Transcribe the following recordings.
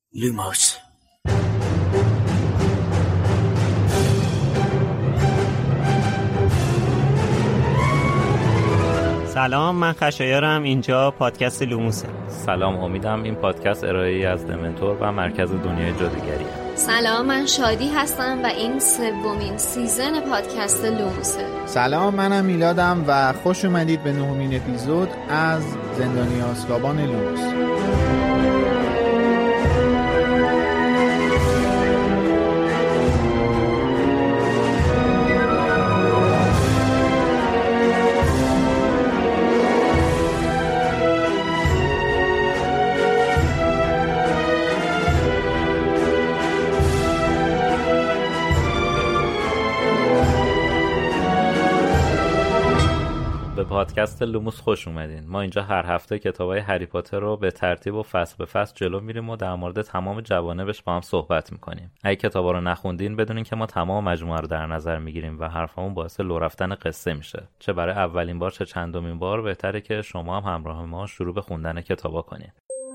لوموس. سلام، من خشایارم. اینجا پادکست لوموسه. سلام، امیدم. این پادکست ارائه‌ای از دمنتور و مرکز دنیای جادوگریه. سلام، من شادی هستم و این سومین سیزن پادکست لوموسه. سلام، منم میلادم و خوش اومدید به 9مین اپیزود از زندانی آزکابان لوموس. به پادکست لوموس خوش اومدین. ما اینجا هر هفته کتابای هری پاتر رو به ترتیب و فصل به فصل جلو میریم و در مورد تمام جوانبش با هم صحبت میکنیم. اگه کتابا رو نخوندین بدونین که ما تمام مجموعه رو در نظر میگیریم و حرفمون باعث لو رفتن قصه میشه. چه برای اولین بار چه چندمین بار بهتره که شما هم همراه ما شروع به خوندن کتابا کنین.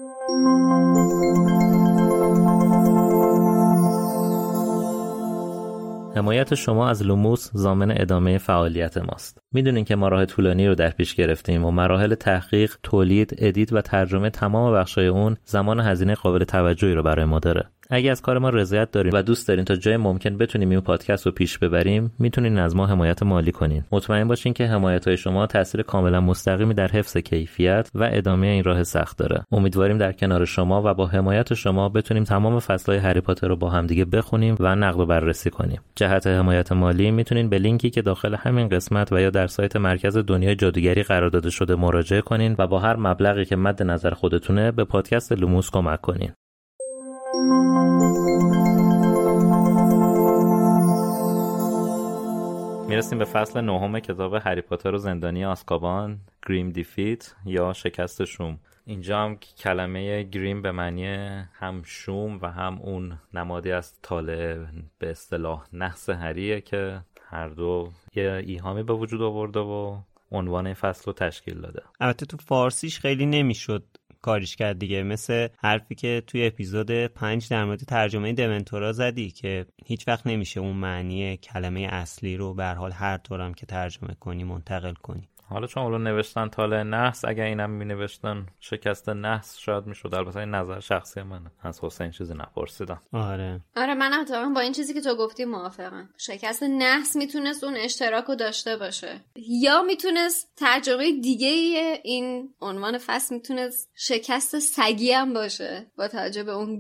حمایت شما از لوموس ضامن ادامه فعالیت ماست. میدونین که ما راه طولانی رو در پیش گرفتیم و مراحل تحقیق، تولید، ادیت و ترجمه تمام بخشای اون زمان و هزینه قابل توجهی رو برای ما داره. اگه از کار ما رضایت دارین و دوست دارین تا جای ممکن بتونیم این پادکست رو پیش ببریم، میتونین از ما حمایت مالی کنین. مطمئن باشین که حمایت‌های شما تاثیر کاملا مستقیمی در حفظ کیفیت و ادامه این راه سخت داره. امیدواریم در کنار شما و با حمایت شما بتونیم تمام فصل‌های هری پاتر رو با هم دیگه بخونیم و نقد و بررسی کنیم. جهت حمایت مالی میتونین به لینکی که داخل همین قسمت و یا در سایت مرکز دنیای جادوگری قرار داده شده مراجعه کنین و با هر مبلغی که مد نظر خودتونه به پادکست لوموس کمک کنین. میرسیم به فصل 9 کتاب هری پاتر و زندانی آزکابان، گریم دیفیت یا شکست شوم. اینجا هم کلمه گریم به معنی هم شوم و هم اون نمادی از طالع به اصطلاح نحس هریه که هر دو یه ایهامی به وجود آورده و عنوان این فصل رو تشکیل داده. البته تو فارسیش خیلی نمیشد کاریش کرد دیگه، مثل حرفی که توی اپیزود 5 در مورد ترجمه دمنتورا زدی که هیچ وقت نمیشه اون معنی کلمه اصلی رو به هر حال هر طورم که ترجمه کنی منتقل کنی. حالا چون اولو نوشتن طالع نحس، اگر اینم می نوشتن شکست نحس شاید می شد. البته این نظر شخصی منه، از حسین چیزی نپرسیدم. آره منم اتفاقا با این چیزی که تو گفتی موافقم. شکست نحس میتونست اون اشتراک رو داشته باشه، یا میتونست ترجمه دیگه این عنوان فصل میتونست شکست سگی هم باشه با توجه به اون.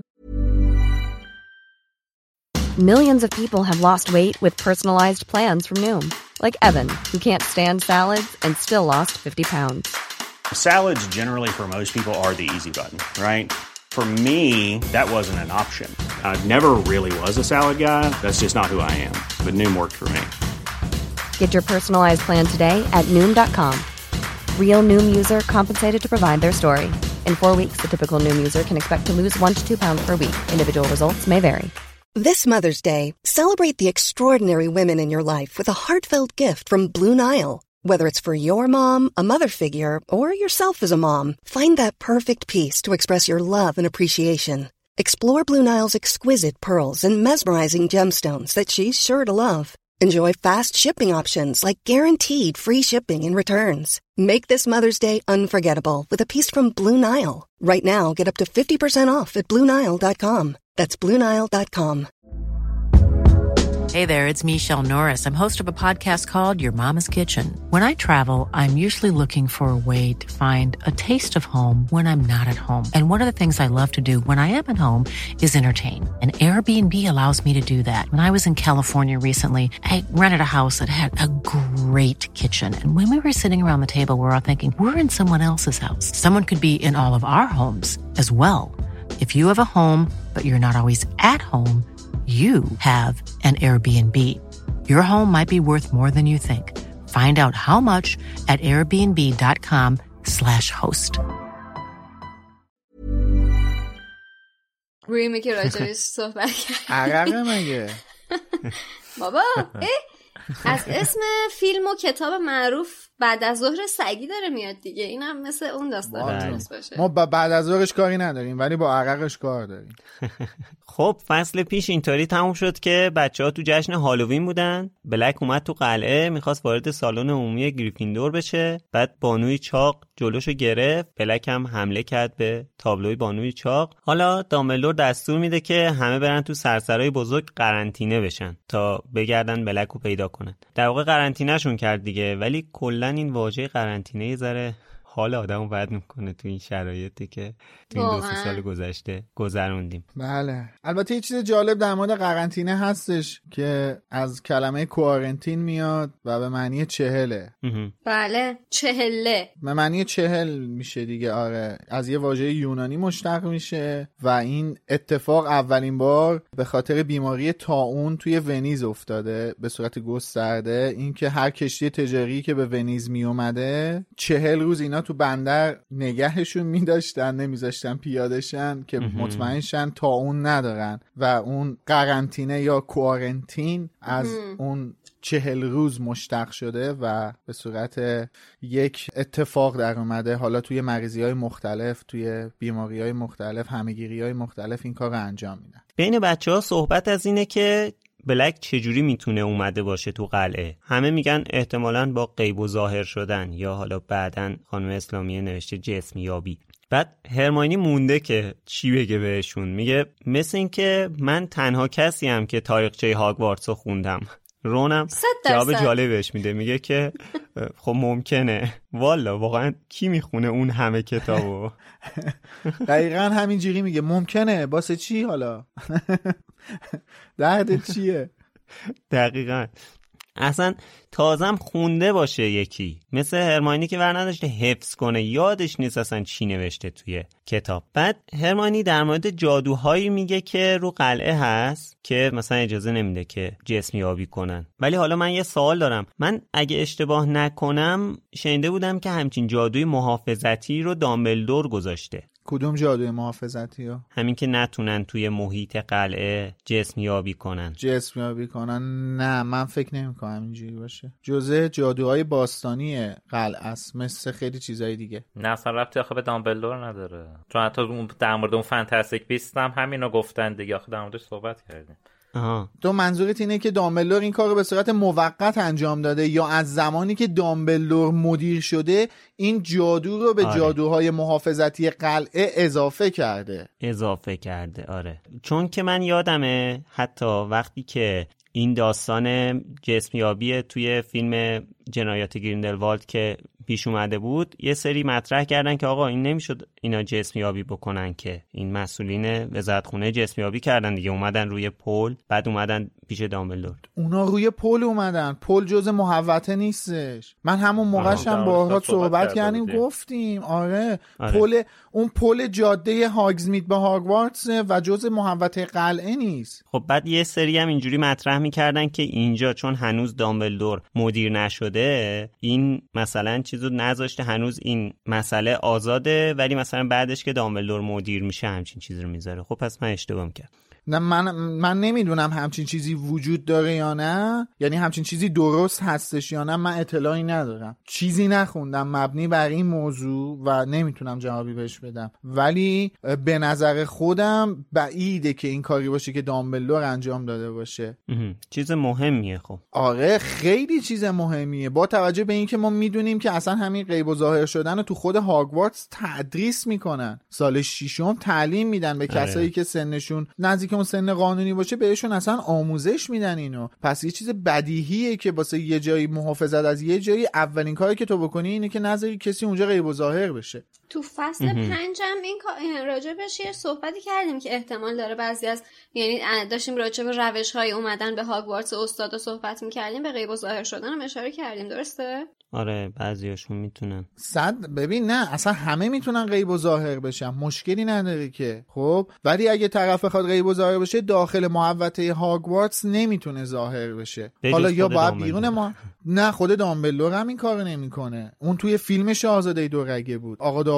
Millions of people have lost weight with personalized plans from Noom. Like Evan, who can't stand salads and still lost 50 pounds. Salads generally for most people are the easy button, right? For me, that wasn't an option. I never really was a salad guy. That's just not who I am. But Noom worked for me. Get your personalized plan today at Noom.com. Real Noom user compensated to provide their story. In 4 weeks, the typical Noom user can expect to lose 1 to 2 pounds per week. Individual results may vary. This Mother's Day, celebrate the extraordinary women in your life with a heartfelt gift from Blue Nile. Whether it's for your mom, a mother figure, or yourself as a mom, find that perfect piece to express your love and appreciation. Explore Blue Nile's exquisite pearls and mesmerizing gemstones that she's sure to love. Enjoy fast shipping options like guaranteed free shipping and returns. Make this Mother's Day unforgettable with a piece from Blue Nile. Right now, get up to 50% off at BlueNile.com. That's BlueNile.com. Hey there, it's Michelle Norris. I'm host of a podcast called Your Mama's Kitchen. When I travel, I'm usually looking for a way to find a taste of home when I'm not at home. And one of the things I love to do when I am at home is entertain. And Airbnb allows me to do that. When I was in California recently, I rented a house that had a great kitchen. And when we were sitting around the table, we were all thinking, we're in someone else's house. Someone could be in all of our homes as well. If you have a home, but you're not always at home, you have an Airbnb. Your home might be worth more than you think. Find out how much at airbnb.com/host. گریمی که راجبش صحبت کرد. عرقه مگه؟ بابا از اسم فیلم و کتاب معروف بعد از ظهر سگی داره میاد دیگه. اینم مثل اون داستان میتونست باشه. ما بعد از ظهرش کاری نداریم ولی با عرقش کار داریم. خب فصل پیش اینطوری تموم شد که بچه‌ها تو جشن هالووین بودن. بلک اومد تو قلعه میخواست وارد سالن عمومی گریفیندور بشه. بعد بانوی چاق جلوشو گرفت. بلک هم حمله کرد به تابلوی بانوی چاق. حالا دامبلدور دستور میده که همه برن تو سرسرای بزرگ قرنطینه بشن تا بگردن بلک رو پیدا کنن. در واقع قرنطینه‌شون کرد دیگه، ولی کلا این واژه قرنطینه یه ذره حال آدمو بد میکنه تو این شرایطی که تو این 2-3 سال گذشته گذروندیم. بله. البته یه چیز جالب در مورد قرنطینه هستش که از کلمه کوارنتین میاد و به معنی 40. بله 40 به معنی 40 میشه دیگه. آره از یه واژه یونانی مشتق میشه و این اتفاق اولین بار به خاطر بیماری طاعون توی ونیز افتاده به صورت گسترده. این که هر کشتی تجاری که به ونیز میومده 40 روز اینا تو بندر نگهشون میداشتن، نمیذاشتن پیادهشن که مطمئن شن طاعون ندارن و اون قرنطینه یا کوارنتین از اون 40 روز مشتق شده و به صورت یک اتفاق در اومده. حالا توی مریضی‌های مختلف، توی بیماری‌های مختلف، همه‌گیری‌های مختلف این کار رو انجام میدن. بین بچه‌ها صحبت از اینه که بلک چجوری میتونه اومده باشه تو قلعه. همه میگن احتمالاً با غیب و ظاهر شدن یا حالا بعدن خانم اسلامیه نوشته جسم یابی. بعد هرماینی مونده که چی بگه بهشون. میگه مثل این که من تنها کسی هم که تاریخچه هاگوارتس رو خوندم. رونم جواب جالب بهش میده، میگه که خب ممکنه. والا واقعا کی میخونه اون همه کتابو؟ دقیقاً همینجوری میگه ممکنه. واسه چی حالا؟ دردت چیه؟ دقیقاً. اصلا تازم خونده باشه یکی، مثل هرماینی که ور نداشته حفظ کنه، یادش نیست اصلا چی نوشته توی کتاب. بعد هرماینی در مورد جادوهایی میگه که رو قلعه هست که مثلا اجازه نمیده که جسم یابی کنن. ولی حالا من یه سوال دارم. من اگه اشتباه نکنم شنیده بودم که همچین جادوی محافظتی رو دامبلدور گذاشته. کدوم جادوی محافظتی ها؟ همین که نتونن توی محیط قلعه جسم یابی کنن. جسم یابی کنن؟ نه من فکر نمی‌کنم اینجوری باشه. جزء جادوهای باستانی قلعه است، مثل خیلی چیزای دیگه. نه اصلا ربطی آخه به دامبلدور نداره. چون حتی اون در مورد اون فانتاستیک بیست هم همینو گفتن دیگه. آخه در موردش صحبت کردیم. تو منظورت اینه که دامبلدور این کارو به صورت موقت انجام داده یا از زمانی که دامبلدور مدیر شده این جادو رو به جادوهای محافظتی قلعه اضافه کرده؟ آره. چون که من یادمه حتی وقتی که این داستان جسمیابی توی فیلم جنایات گریندلوالد که پیش اومده بود یه سری مطرح کردن که آقا این نمیشد اینا جسمیابی بکنن، که این مسئولین وزارتخونه جسمیابی کردن دیگه، اومدن روی پل، بعد اومدن پیش دامبلدور. اونا روی پل اومدن، پل جزء محوطه نیستش. من همون موقعش هم باهات صحبت کردیم گفتیم آره. اون پل جاده هاگزمید به هاگوارتس و جزء محوطه قلعه نیست. خب بعد یه سری هم اینجوری مطرح میکردن که اینجا چون هنوز دامبلدور مدیر نشده این مثلا چیزو نذاشته، هنوز این مسئله آزاده، ولی مثلا بعدش که دامبلدور مدیر میشه همچین چیزی رو میذاره. خب پس من اشتباه میکردم. نه من نمیدونم همچین چیزی وجود داره یا نه، یعنی همچین چیزی درست هستش یا نه، من اطلاعی ندارم، چیزی نخوندم مبنی بر این موضوع و نمیتونم جوابی بهش بدم. ولی به نظر خودم بعیده که این کاری باشه که دامبلدور انجام داده باشه. چیز مهمیه. خب آره خیلی چیز مهمیه، با توجه به اینکه ما میدونیم که اصلا همین غیب و ظاهر شدن رو تو خود هاگوارتس تدریس میکنن، سال 6 تعلیم میدن به کسایی که سنشون نزدیک اون سن قانونی باشه، بهشون اصلا آموزش میدن اینو. پس یه چیز بدیهیه که واسه یه جایی محافظت از یه جایی اولین کاری که تو بکنی اینه که نذاری کسی اونجا غیب و ظاهر بشه. تو فصل 5 هم این راجبش یه صحبتی کردیم که احتمال داره بعضی از، یعنی داشتیم راجب روش‌های اومدن به هاگوارتس استادا صحبت می‌کردیم، به غیب و ظاهر شدن هم اشاره کردیم، درسته؟ آره بعضیاشون میتونن. ببین نه اصلا همه میتونن غیب و ظاهر بشن، مشکلی نداره که. خب ولی اگه طرف بخواد غیب و ظاهر بشه داخل محوطه هاگوارتس نمیتونه ظاهر بشه. حالا یا باید بیرون نه خود دامبلدور هم این کارو نمیکنه. اون توی فیلم شاهزاده دورگه بود، آقا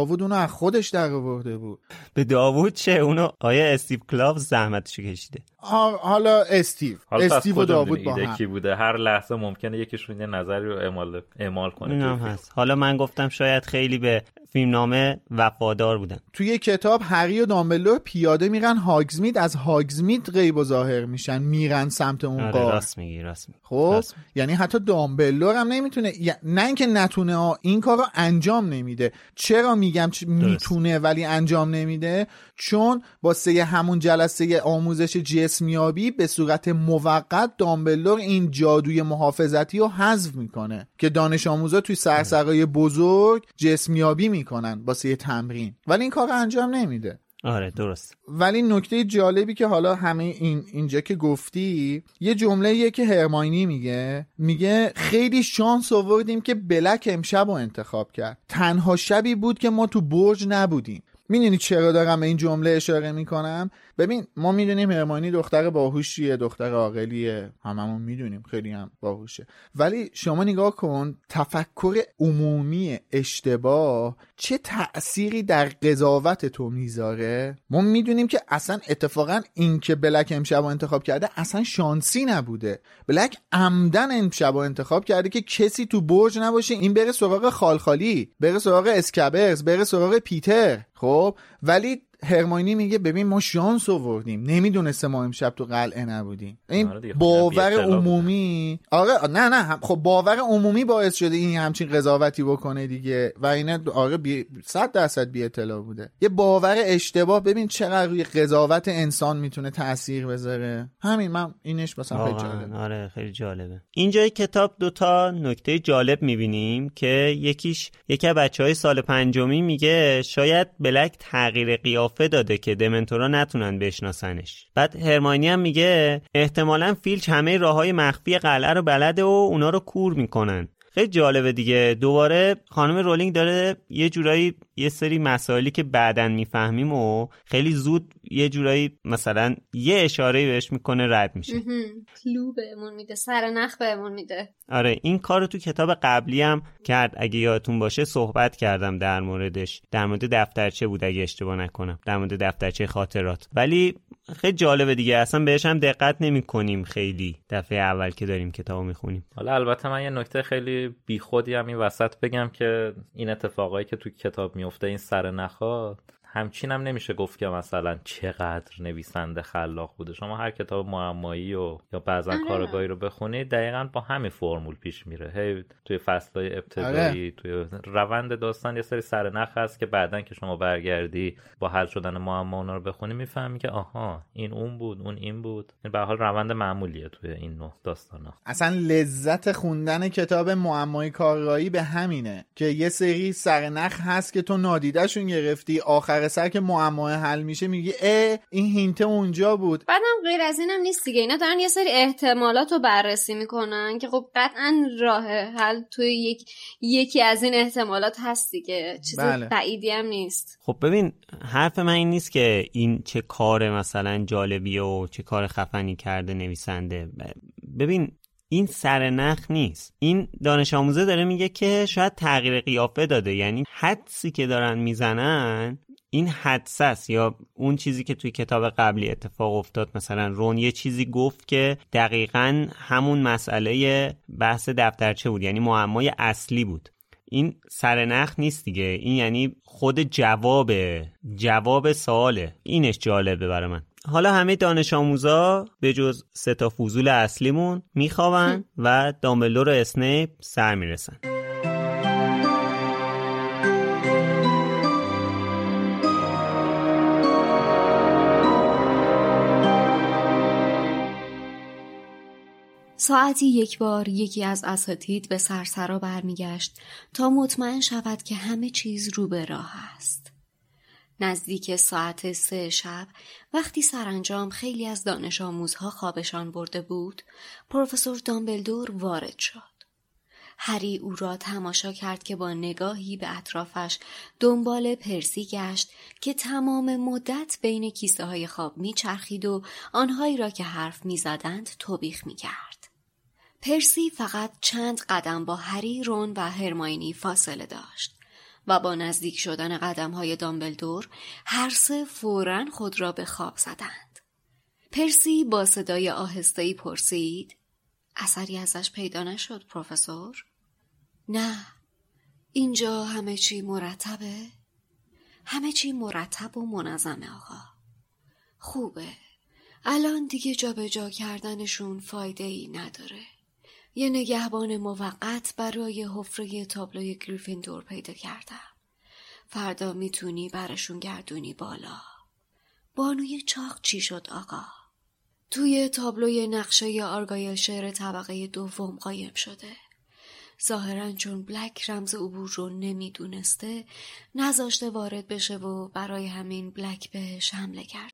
داوود اونو از خودش در آورده بود. به داوود چه؟ اونو آیا استیو کلاو زحمتشو کشیده؟ حالا استیو و داوود با هم کی بوده؟ هر لحظه ممکنه یکیشون یه نظری رو اعمال کنه. هست. حالا من گفتم شاید خیلی به فیلمنامه وفادار بودن. توی کتاب هری و دامبلدور پیاده میرن هاگزمید، از هاگزمید غیب و ظاهر میشن، میرن سمت اون غار. راست میگی. خب یعنی حتی دامبلدور هم نمیتونه، نه اینکه نتونه، این کارو انجام نمیده. چرا میگم میتونه ولی انجام نمیده؟ چون واسه همون جلسه آموزش جسمیابی به صورت موقت دامبلدور این جادوی محافظتی رو حذف میکنه که دانش آموزا توی سرسرای بزرگ جسمیابی میکنن واسه تمرین، ولی این کار انجام نمیده. آره درست. ولی نکته جالبی که حالا همه اینجا که گفتی، یه جمله‌ایه که هرماینی میگه خیلی شانس آوردیم که بلک امشب رو انتخاب کرد، تنها شبی بود که ما تو برج نبودیم. میدونی چرا دارم به این جمله اشاره میکنم؟ ببین ما میدونیم هرماینی دختر باهوشیه، دختر عاقلیه، هممون میدونیم خیلی هم باهوشه، ولی شما نگاه کن تفکر عمومی اشتباه چه تأثیری در قضاوت تو میذاره. ما میدونیم که اصلا اتفاقا این که بلک امشب انتخاب کرده اصلا شانسی نبوده. بلک عمدن امشب انتخاب کرده که کسی تو برج نباشه، این بره سراغ خالخالی، بره سراغ اسکبرز، بره سراغ پیتر. خب ولی هرماینی میگه ببین ما شانس آوردیم، نمیدونسته ما امشب تو قلعه نبودیم. این باور عمومی نه خب باور عمومی باعث شده این همچین قضاوتی بکنه دیگه، و اینه 100% بی اطلاع بوده. یه باور اشتباه ببین چقدر روی قضاوت انسان میتونه تأثیر بذاره. همین من اینش مثلا خیلی جالبه. آره خیلی جالبه. اینجای کتاب دوتا نکته جالب میبینیم که یکی از بچهای سال 5 میگه شاید بلک تغییر قیافه داده که دمنتورا نتونن بشناسنش. بعد هرماینی هم میگه احتمالاً فیلچ همه راههای مخفی قلعه رو بلده و اونا رو کور میکنن. خیلی جالبه دیگه. دوباره خانم رولینگ داره یه جورایی یه سری مسائلی که بعداً میفهمیم و خیلی زود یه جورایی مثلا یه اشاره‌ای بهش میکنه رد میشه. کلو بهمون میده، سرنخ بهمون میده. آره این کارو تو کتاب قبلی هم کرد، اگه یادتون باشه صحبت کردم در موردش، در مورد دفترچه بود اگه اشتباه نکنم، در مورد دفترچه خاطرات. ولی خیلی جالبه دیگه، اصلا بهش هم دقت نمی‌کنیم خیلی دفعه اول که داریم کتابو میخونیم. حالا البته من یه نکته خیلی بیخودی هم این وسط بگم که این اتفاقایی که تو کتاب میفته، این سرنخ‌ها، همچین هم نمیشه گفت که مثلا چقدر نویسنده خلاق بوده. شما هر کتاب معمایی یا بعضا کارگاهی رو بخونید دقیقاً با همین فرمول پیش میره. هی توی فصل‌های ابتدایی توی روند داستان یه سری سرنخ هست که بعداً که شما برگردی با حل شدن معما اونا رو بخونی میفهمی که آها این اون بود، اون این بود. این به هر حال روند معمولیه توی این نوع داستانا. اصلا لذت خوندن کتاب معمایی کارگاهی به همینه که یه سری سرنخ هست که تو نادیده‌شون گرفتی، آخر سر که معما حل میشه میگی این هینت اونجا بود. بعدم غیر از اینم نیست دیگه، اینا دارن یه سری احتمالات رو بررسی میکنن که خب قطعا راه حل توی یکی از این احتمالات هست دیگه، چیز بعیدی هم نیست. خب ببین حرف من این نیست که این چه کار مثلا جالبیه و چه کار خفنی کرده نویسنده. ببین این سرنخ نیست، این دانش آموزه داره میگه که شاید تغییر قیافه داده، یعنی حدسی که دارن میزنن این حدس است، یا اون چیزی که توی کتاب قبلی اتفاق افتاد، مثلا رون یه چیزی گفت که دقیقاً همون مسئله بحث دفترچه بود، یعنی معمای اصلی بود. این سرنخ نیست دیگه، این یعنی خود جواب سواله. اینش جالبه برای من. حالا همه دانش آموزا به جز 3 فضول اصلیمون میخوابن و دامبلدور و اسنیپ سر میرسن. ساعتی یک بار یکی از اساتید به سرسرا برمیگشت تا مطمئن شود که همه چیز رو به راه است. نزدیک ساعت 3 شب وقتی سرانجام خیلی از دانش آموزها خوابشان برده بود، پروفسور دامبلدور وارد شد. هری او را تماشا کرد که با نگاهی به اطرافش دنبال پرسی گشت که تمام مدت بین کیسه های خواب می چرخید و آنهایی را که حرف می زدند توبیخ می کرد. پرسی فقط چند قدم با هری، رون و هرماینی فاصله داشت و با نزدیک شدن قدم‌های دامبلدور هر سه فوراً خود را به خواب زدند. پرسی با صدای آهسته‌ای پرسید: اثری ازش پیدا نشد پروفسور؟ نه، اینجا همه چی مرتبه؟ همه چی مرتب و منظمه آقا. خوبه، الان دیگه جابجا کردنشون فایده ای نداره. یه نگهبان موقت برای حفره تابلوی گریفیندور پیدا کردم. فردا میتونی برشون گردونی بالا. بانوی چاق چی شد آقا؟ توی تابلوی نقشه آرگایل شهر طبقه دوم قایم شده. ظاهراً چون بلک رمز عبور رو نمیدونسته نذاشته وارد بشه و برای همین بلک بهش حمله کرد.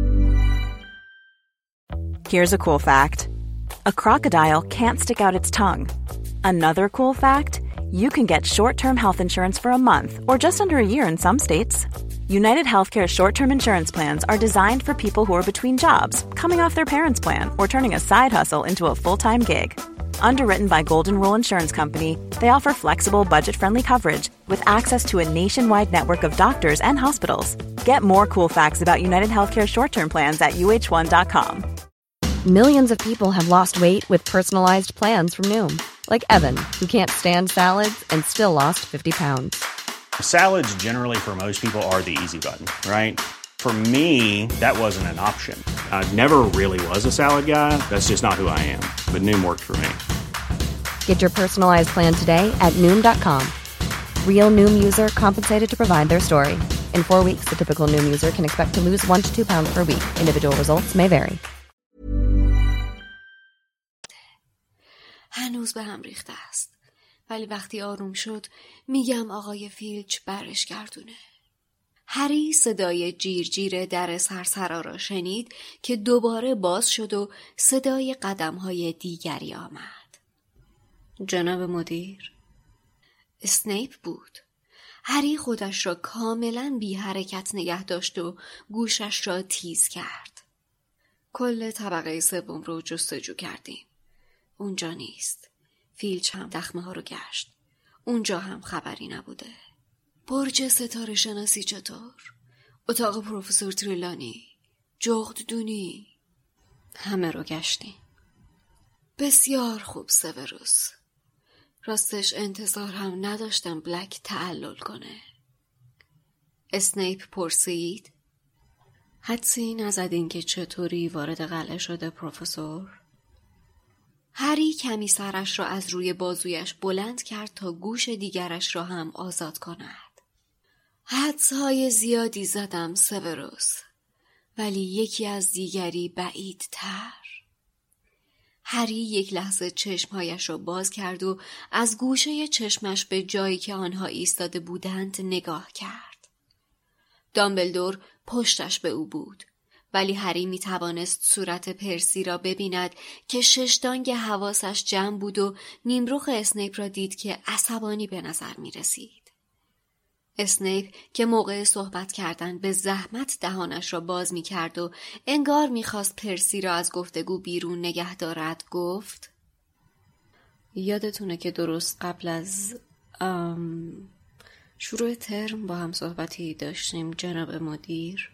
Here's a cool fact. A crocodile can't stick out its tongue. Another cool fact, you can get short-term health insurance for a month or just under a year in some states. United Healthcare short-term insurance plans are designed for people who are between jobs, coming off their parents' plan, or turning a side hustle into a full-time gig. Underwritten by Golden Rule Insurance Company, they offer flexible, budget-friendly coverage with access to a nationwide network of doctors and hospitals. Get more cool facts about United Healthcare short-term plans at uh1.com. Millions of people have lost weight with personalized plans from Noom. Like Evan, who can't stand salads and still lost 50 pounds. Salads generally for most people are the easy button, right? For me, that wasn't an option. I never really was a salad guy. That's just not who I am. But Noom worked for me. Get your personalized plan today at Noom.com. Real Noom user compensated to provide their story. In 4 weeks, the typical Noom user can expect to lose 1 to 2 pounds per week. Individual results may vary. هنوز به هم ریخته است. ولی وقتی آروم شد میگم آقای فیلچ برش گردونه. هری صدای جیر در سرسرا را شنید که دوباره باز شد و صدای قدم‌های دیگری آمد. جناب مدیر؟ اسنیپ بود. هری خودش را کاملا بی حرکت نگه داشت و گوشش را تیز کرد. کل طبقه سوم رو جستجو کردیم. اونجا نیست. فیلچ هم دخمه ها رو گشت. اونجا هم خبری نبوده. برج ستاره شناسی چطور؟ اتاق پروفسور تریلانی؟ جغددونی؟ همه رو گشتیم. بسیار خوب سیوروس. راستش انتظار هم نداشتم بلک تعلل کنه. اسنیپ پرسید: حدسی نزدین که چطوری وارد قلعه شده پروفسور؟ هری کمی سرش را از روی بازویش بلند کرد تا گوش دیگرش را هم آزاد کند. حدس‌های زیادی زدم سیوروس، ولی یکی از دیگری بعیدتر. هری یک لحظه چشمهایش را باز کرد و از گوشه چشمش به جایی که آنها ایستاده بودند نگاه کرد. دامبلدور پشتش به او بود، ولی هری می توانست صورت پرسی را ببیند که ششدانگ حواسش جمع بود و نیمرخ اسنیپ را دید که عصبانی به نظر می رسید. اسنیپ که موقع صحبت کردن به زحمت دهانش را باز می کرد و انگار می خواست پرسی را از گفتگو بیرون نگه دارد گفت: یادتونه که درست قبل از شروع ترم با هم صحبتی داشتیم جناب مدیر؟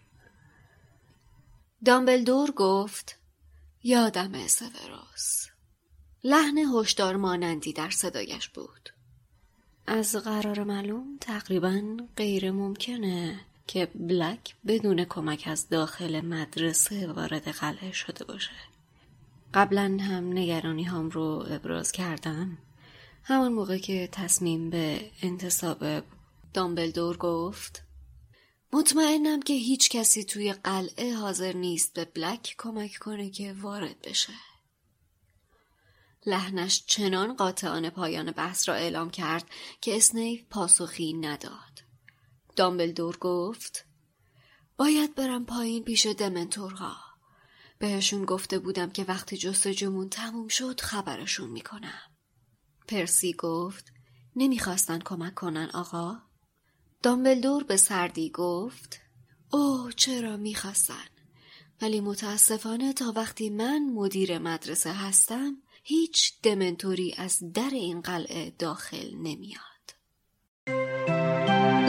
دامبلدور گفت: یادمه سیوروس. لحن هشدار مانندی در صدایش بود. از قرار معلوم تقریباً غیر ممکنه که بلک بدون کمک از داخل مدرسه وارد قلعه شده باشه. قبلاً هم نگرانی هم رو ابراز کردم. همون موقع که تصمیم به انتصاب دامبلدور گفت: مطمئنم که هیچ کسی توی قلعه حاضر نیست به بلک کمک کنه که وارد بشه. لحنش چنان قاطعانه پایان بحث را اعلام کرد که اسنیپ پاسخی نداد. دامبلدور گفت: باید برم پایین پیش دمنتورها. بهشون گفته بودم که وقتی جستجومون تموم شد خبرشون میکنم. پرسی گفت: نمیخواستن کمک کنن آقا؟ دامبلدور به سردی گفت: اوه چرا میخواستن، ولی متاسفانه تا وقتی من مدیر مدرسه هستم هیچ دمنتوری از در این قلعه داخل نمیاد.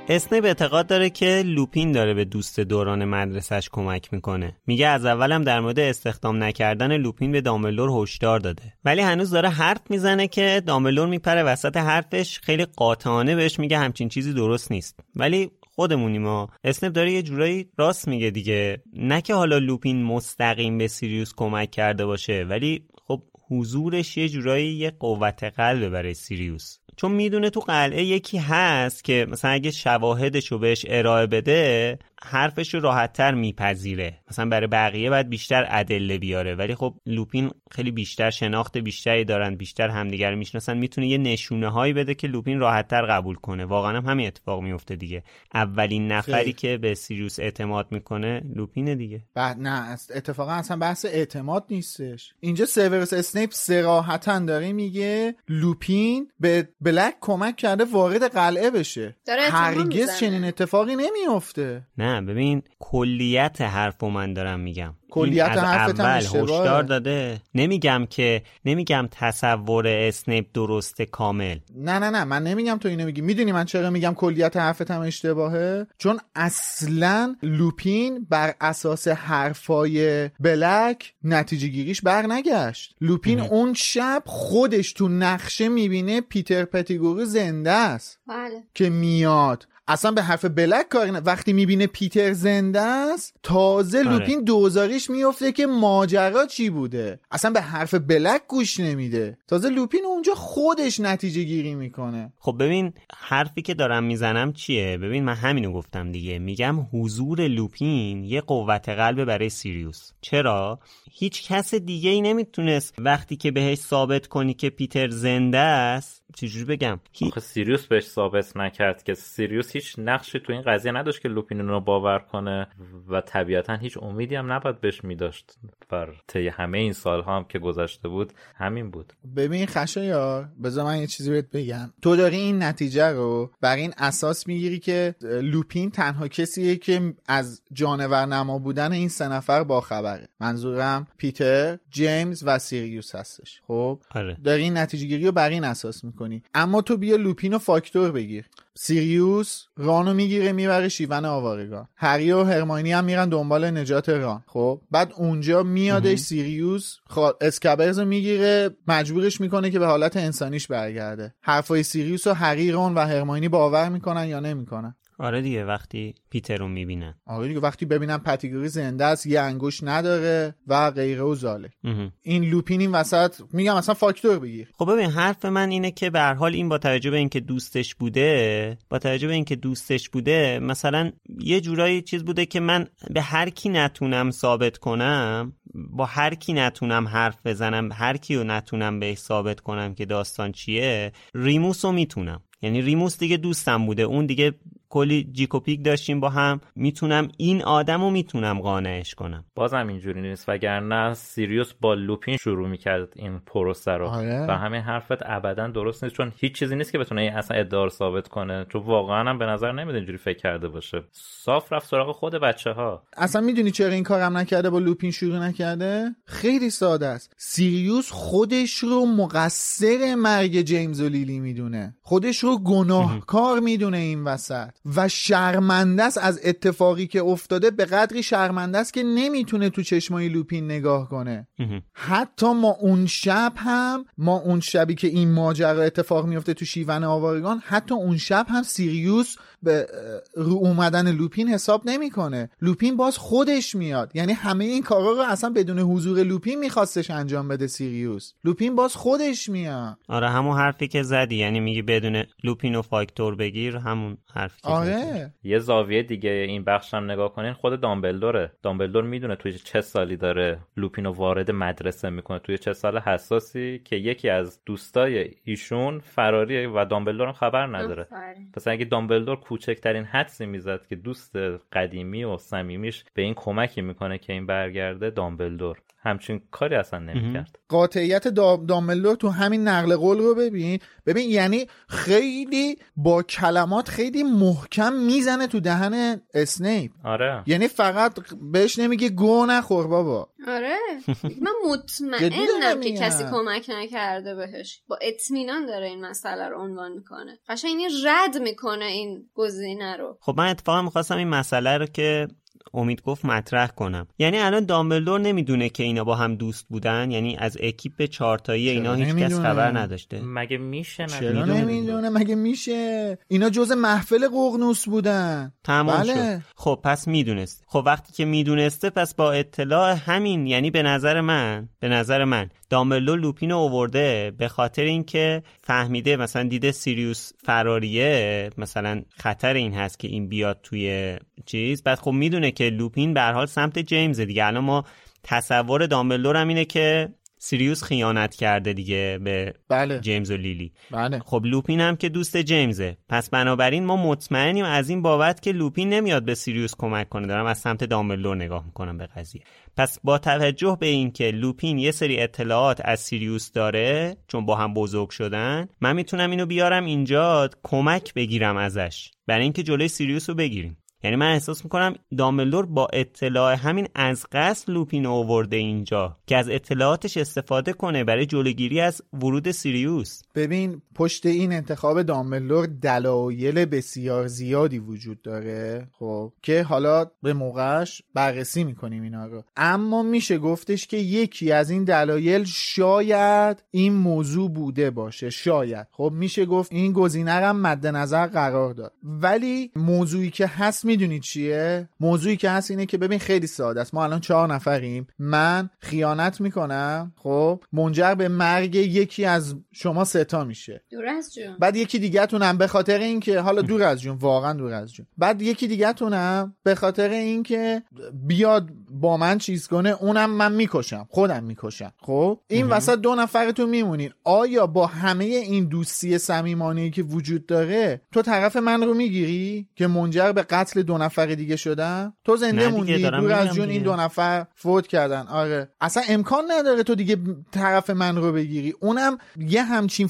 اسنیپ اعتقاد داره که لوپین داره به دوست دوران مدرسه‌اش کمک میکنه. میگه از اولم در مورد استخدام نکردن لوپین به دامبلدور هشدار داده، ولی هنوز داره حرف میزنه که دامبلدور میپره وسط حرفش، خیلی قاطعانه بهش میگه همچین چیزی درست نیست. ولی خودمونیم ما، اسنیپ داره یه جورایی راست میگه دیگه. نه که حالا لوپین مستقیم به سیریوس کمک کرده باشه، ولی خب حضورش یه جورایی یه قوت قلبه برای سیریوس، چون میدونه تو قلعه یکی هست که مثلا اگه شواهدشو بهش ارائه بده حرفشو راحت‌تر میپذیره. مثلا برای بقیه باید بیشتر ادله بیاره، ولی خب لوپین خیلی بیشتر شناخت بیشتری دارن، بیشتر همدیگر میشناسن، میتونه یه نشونه‌هایی بده که لوپین راحت‌تر قبول کنه. واقعا هم همین اتفاق میفته دیگه. اولین نفری که به سیریوس اعتماد میکنه لوپینه دیگه. بعد نه، اتفاقا اصلا بحث اعتماد نیستش اینجا. سیوروس اسنیپ صراحتاً داره میگه لوپین به بلک کمک کرده وارد قلعه بشه. هرگز چنین اتفاقی نمیفته. نه ببین، کلیت حرفو من دارم میگم. کلیت حرفت هم اشتباهه. هشدار داده. نمیگم تصور اسنیپ درسته کامل. نه من نمیگم تو اینو میگی. میدونی من چرا میگم کلیت حرفت هم اشتباهه؟ چون اصلا لوپین بر اساس حرفای بلک نتیجه گیریش بر نگشت. لوپین اون شب خودش تو نقشه میبینه پیتر پتیگورو زنده است. بله. که میاد اصلا به حرف بلک کاری نه. وقتی میبینه پیتر زنده است تازه لوپین دوزاریش میفته که ماجرا چی بوده. اصلا به حرف بلک گوش نمیده. تازه لوپین اونجا خودش نتیجه گیری میکنه. خب ببین حرفی که دارم میزنم چیه؟ ببین من همینو گفتم دیگه. میگم حضور لوپین یه قوت قلب برای سیریوس. چرا؟ هیچ کس دیگه ای نمیتونست وقتی که بهش ثابت کنی که پیتر زنده است، چجوری بگم، آخه سیریوس بهش ثابت نکرد که سیریوس هیچ نقشی تو این قضیه نداشت که لوپین رو باور کنه و طبیعتا هیچ امیدی هم نباید بهش میداشت. بر طی همه این سالها هم که گذشته بود همین بود. ببین خشایار، بذار من یه چیزی بهت بگم. تو داری این نتیجه رو بر این اساس میگیری که لوپین تنها کسیه که از جانور نما بودن این سه نفر با خبره. منظورم پیتر، جیمز و سیریوس هستش. خب داری این نتیجه گیری رو بر این اساس میکنی. اما تو بیا لوپین و فاکتور بگیر. سیریوس رانو میگیره میبره شیون آوارگان. هری و هرماینی هم میرن دنبال نجات ران. خب بعد اونجا میادش سیریوس اسکابرز رو میگیره، مجبورش میکنه که به حالت انسانیش برگرده. حرفای سیریوس رو هری، ران و هرماینی باور میکنن یا نمیکنن؟ آره دیگه، وقتی پیتر رو میبینن. آره دیگه، وقتی ببینن پتیگوری زنده است، یه انگوش نداره و غیره و ذالک. این لوپین این وسط میگم اصلا فاکتور بگیر. خب ببین حرف من اینه که به هر حال این با توجه به اینکه دوستش بوده مثلا یه جورایی چیز بوده که من به هر کی نتونم ثابت کنم، با هر کی نتونم حرف بزنم، هر کی رو نتونم بهش ثابت کنم که داستان چیه، ریموس رو میتونم. یعنی ریموس دیگه دوستم بوده، اون دیگه کلی جیکوپیک داشتیم با هم، میتونم این آدمو میتونم قانعش کنم. بازم اینجوری نیست، وگرنه سیریوس با لوپین شروع میکرد این پروسه رو. و همین حرفت ابدا درست نیست، چون هیچ چیزی نیست که بتونه این اصلا ادعا رو ثابت کنه. چون واقعا هم به نظر نمیاد اینجوری فکر کرده باشه. صاف رفت سراغ خود بچه‌ها. اصلا میدونی چرا این کارم نکرده، با لوپین شروع نکرده؟ خیلی ساده است. سیریوس خودش رو مقصر مرگ جیمز و لیلی میدونه، خودش رو گناهکار میدونه این وسط و شرمنده است از اتفاقی که افتاده. به قدری شرمنده است که نمیتونه تو چشمای لوپین نگاه کنه. حتی ما اون شبی که این ماجرا اتفاق میفته تو شیون آوارگان، حتی اون شب هم سیریوس به رو اومدن لوپین حساب نمیکنه. لوپین باز خودش میاد. یعنی همه این کارا رو اصلا بدون حضور لوپین میخواستش انجام بده سیریوس. لوپین باز خودش میاد. آره همون حرفی که زدی، یعنی میگی بدون لوپین و فاکتور بگیر، همون حرفی که آره. یه زاویه دیگه این بخش هم نگاه کنین، خود دامبلدوره. دامبلدور میدونه توی چه سالی داره لوپین رو وارد مدرسه میکنه، توی چه سال حساسی که یکی از دوستای ایشون فراریه و دامبلدور هم خبر نداره. پس اگه دامبلدور کوچکترین حدسی میزد که دوست قدیمی و صمیمیش به این کمکی میکنه که این برگرده، دامبلدور همچین کاری اصلا نمی‌کرد. قاطعیت دامبلدور تو همین نقل قول رو ببین یعنی خیلی با کلمات خیلی محکم میزنه تو دهن اسنیپ. آره یعنی فقط بهش نمیگه گو نخور بابا. آره من مطمئنم که کسی کمک نکرده بهش، با اطمینان داره این مسئله رو عنوان میکنه، قشنگ این رد میکنه این گزینه رو. خب من اتفاقا میخواستم این مسئله رو که امید گفت مطرح کنم. یعنی الان دامبلدور نمیدونه که اینا با هم دوست بودن؟ یعنی از اکیپ 4 تایی اینا هیچ کس خبر نداشته؟ مگه میشه؟ چرا نمیدونه؟ مگه میشه؟ اینا جز محفل ققنوس بودن. تمام شد. خب پس میدونست. خب وقتی که میدونسته پس با اطلاع همین، یعنی به نظر من دامبلدور لوپین رو آورده به خاطر اینکه فهمیده مثلا دیده سیریوس فراریه، مثلا خطر این هست که این بیاد توی چیز. بعد خب میدونه که لوپین به هر حال سمت جیمز دیگه. الان ما تصور دامبلدور هم اینه که سیریوس خیانت کرده دیگه به جیمز و لیلی. خب لوپین هم که دوست جیمزه، پس بنابراین ما مطمئنیم از این بابت که لوپین نمیاد به سیریوس کمک کنه. دارم از سمت دامبلدور نگاه میکنم به قضیه. پس با توجه به این که لوپین یه سری اطلاعات از سیریوس داره چون با هم بزرگ شدن، من میتونم اینو بیارم اینجا کمک بگیرم ازش برای اینکه جلوی سیریوس رو بگیریم. یعنی من احساس میکنم دامبلدور با اطلاع همین از قصد لوپین رو آورده اینجا که از اطلاعاتش استفاده کنه برای جلوگیری از ورود سیریوس. ببین پشت این انتخاب دامبلدور دلایل بسیار زیادی وجود داره، خب که حالا به موقعش بررسی میکنیم اینا رو. اما میشه گفتش که یکی از این دلایل شاید این موضوع بوده باشه، شاید. خب میشه گفت این گزینه رو مد نظر قرار داد. ولی موضوعی که هست میدونید چیه؟ موضوعی که هست اینه که ببین خیلی ساده است. ما الان 4 نفریم، من خیانت میکنم، خب منجر به مرگ یکی از شما 3 تا میشه، دور از جون. بعد یکی دیگه تونم به خاطر اینکه حالا دور از جون، واقعا دور از جون، بعد یکی دیگه تونم به خاطر اینکه بیاد با من چیز کنه، اونم من میکشم، خودم میکشم. خب این وسط 2 نفرتون میمونین. آیا با همه این دوستی صمیمانه‌ای که وجود داره تو طرف من رو میگیری که منجر به قتل 2 نفر دیگه شدن؟ تو زنده موندی، دور از جون این 2 نفر فوت کردن. آره اصلا امکان نداره تو دیگه طرف من رو بگیری. اونم یه همچین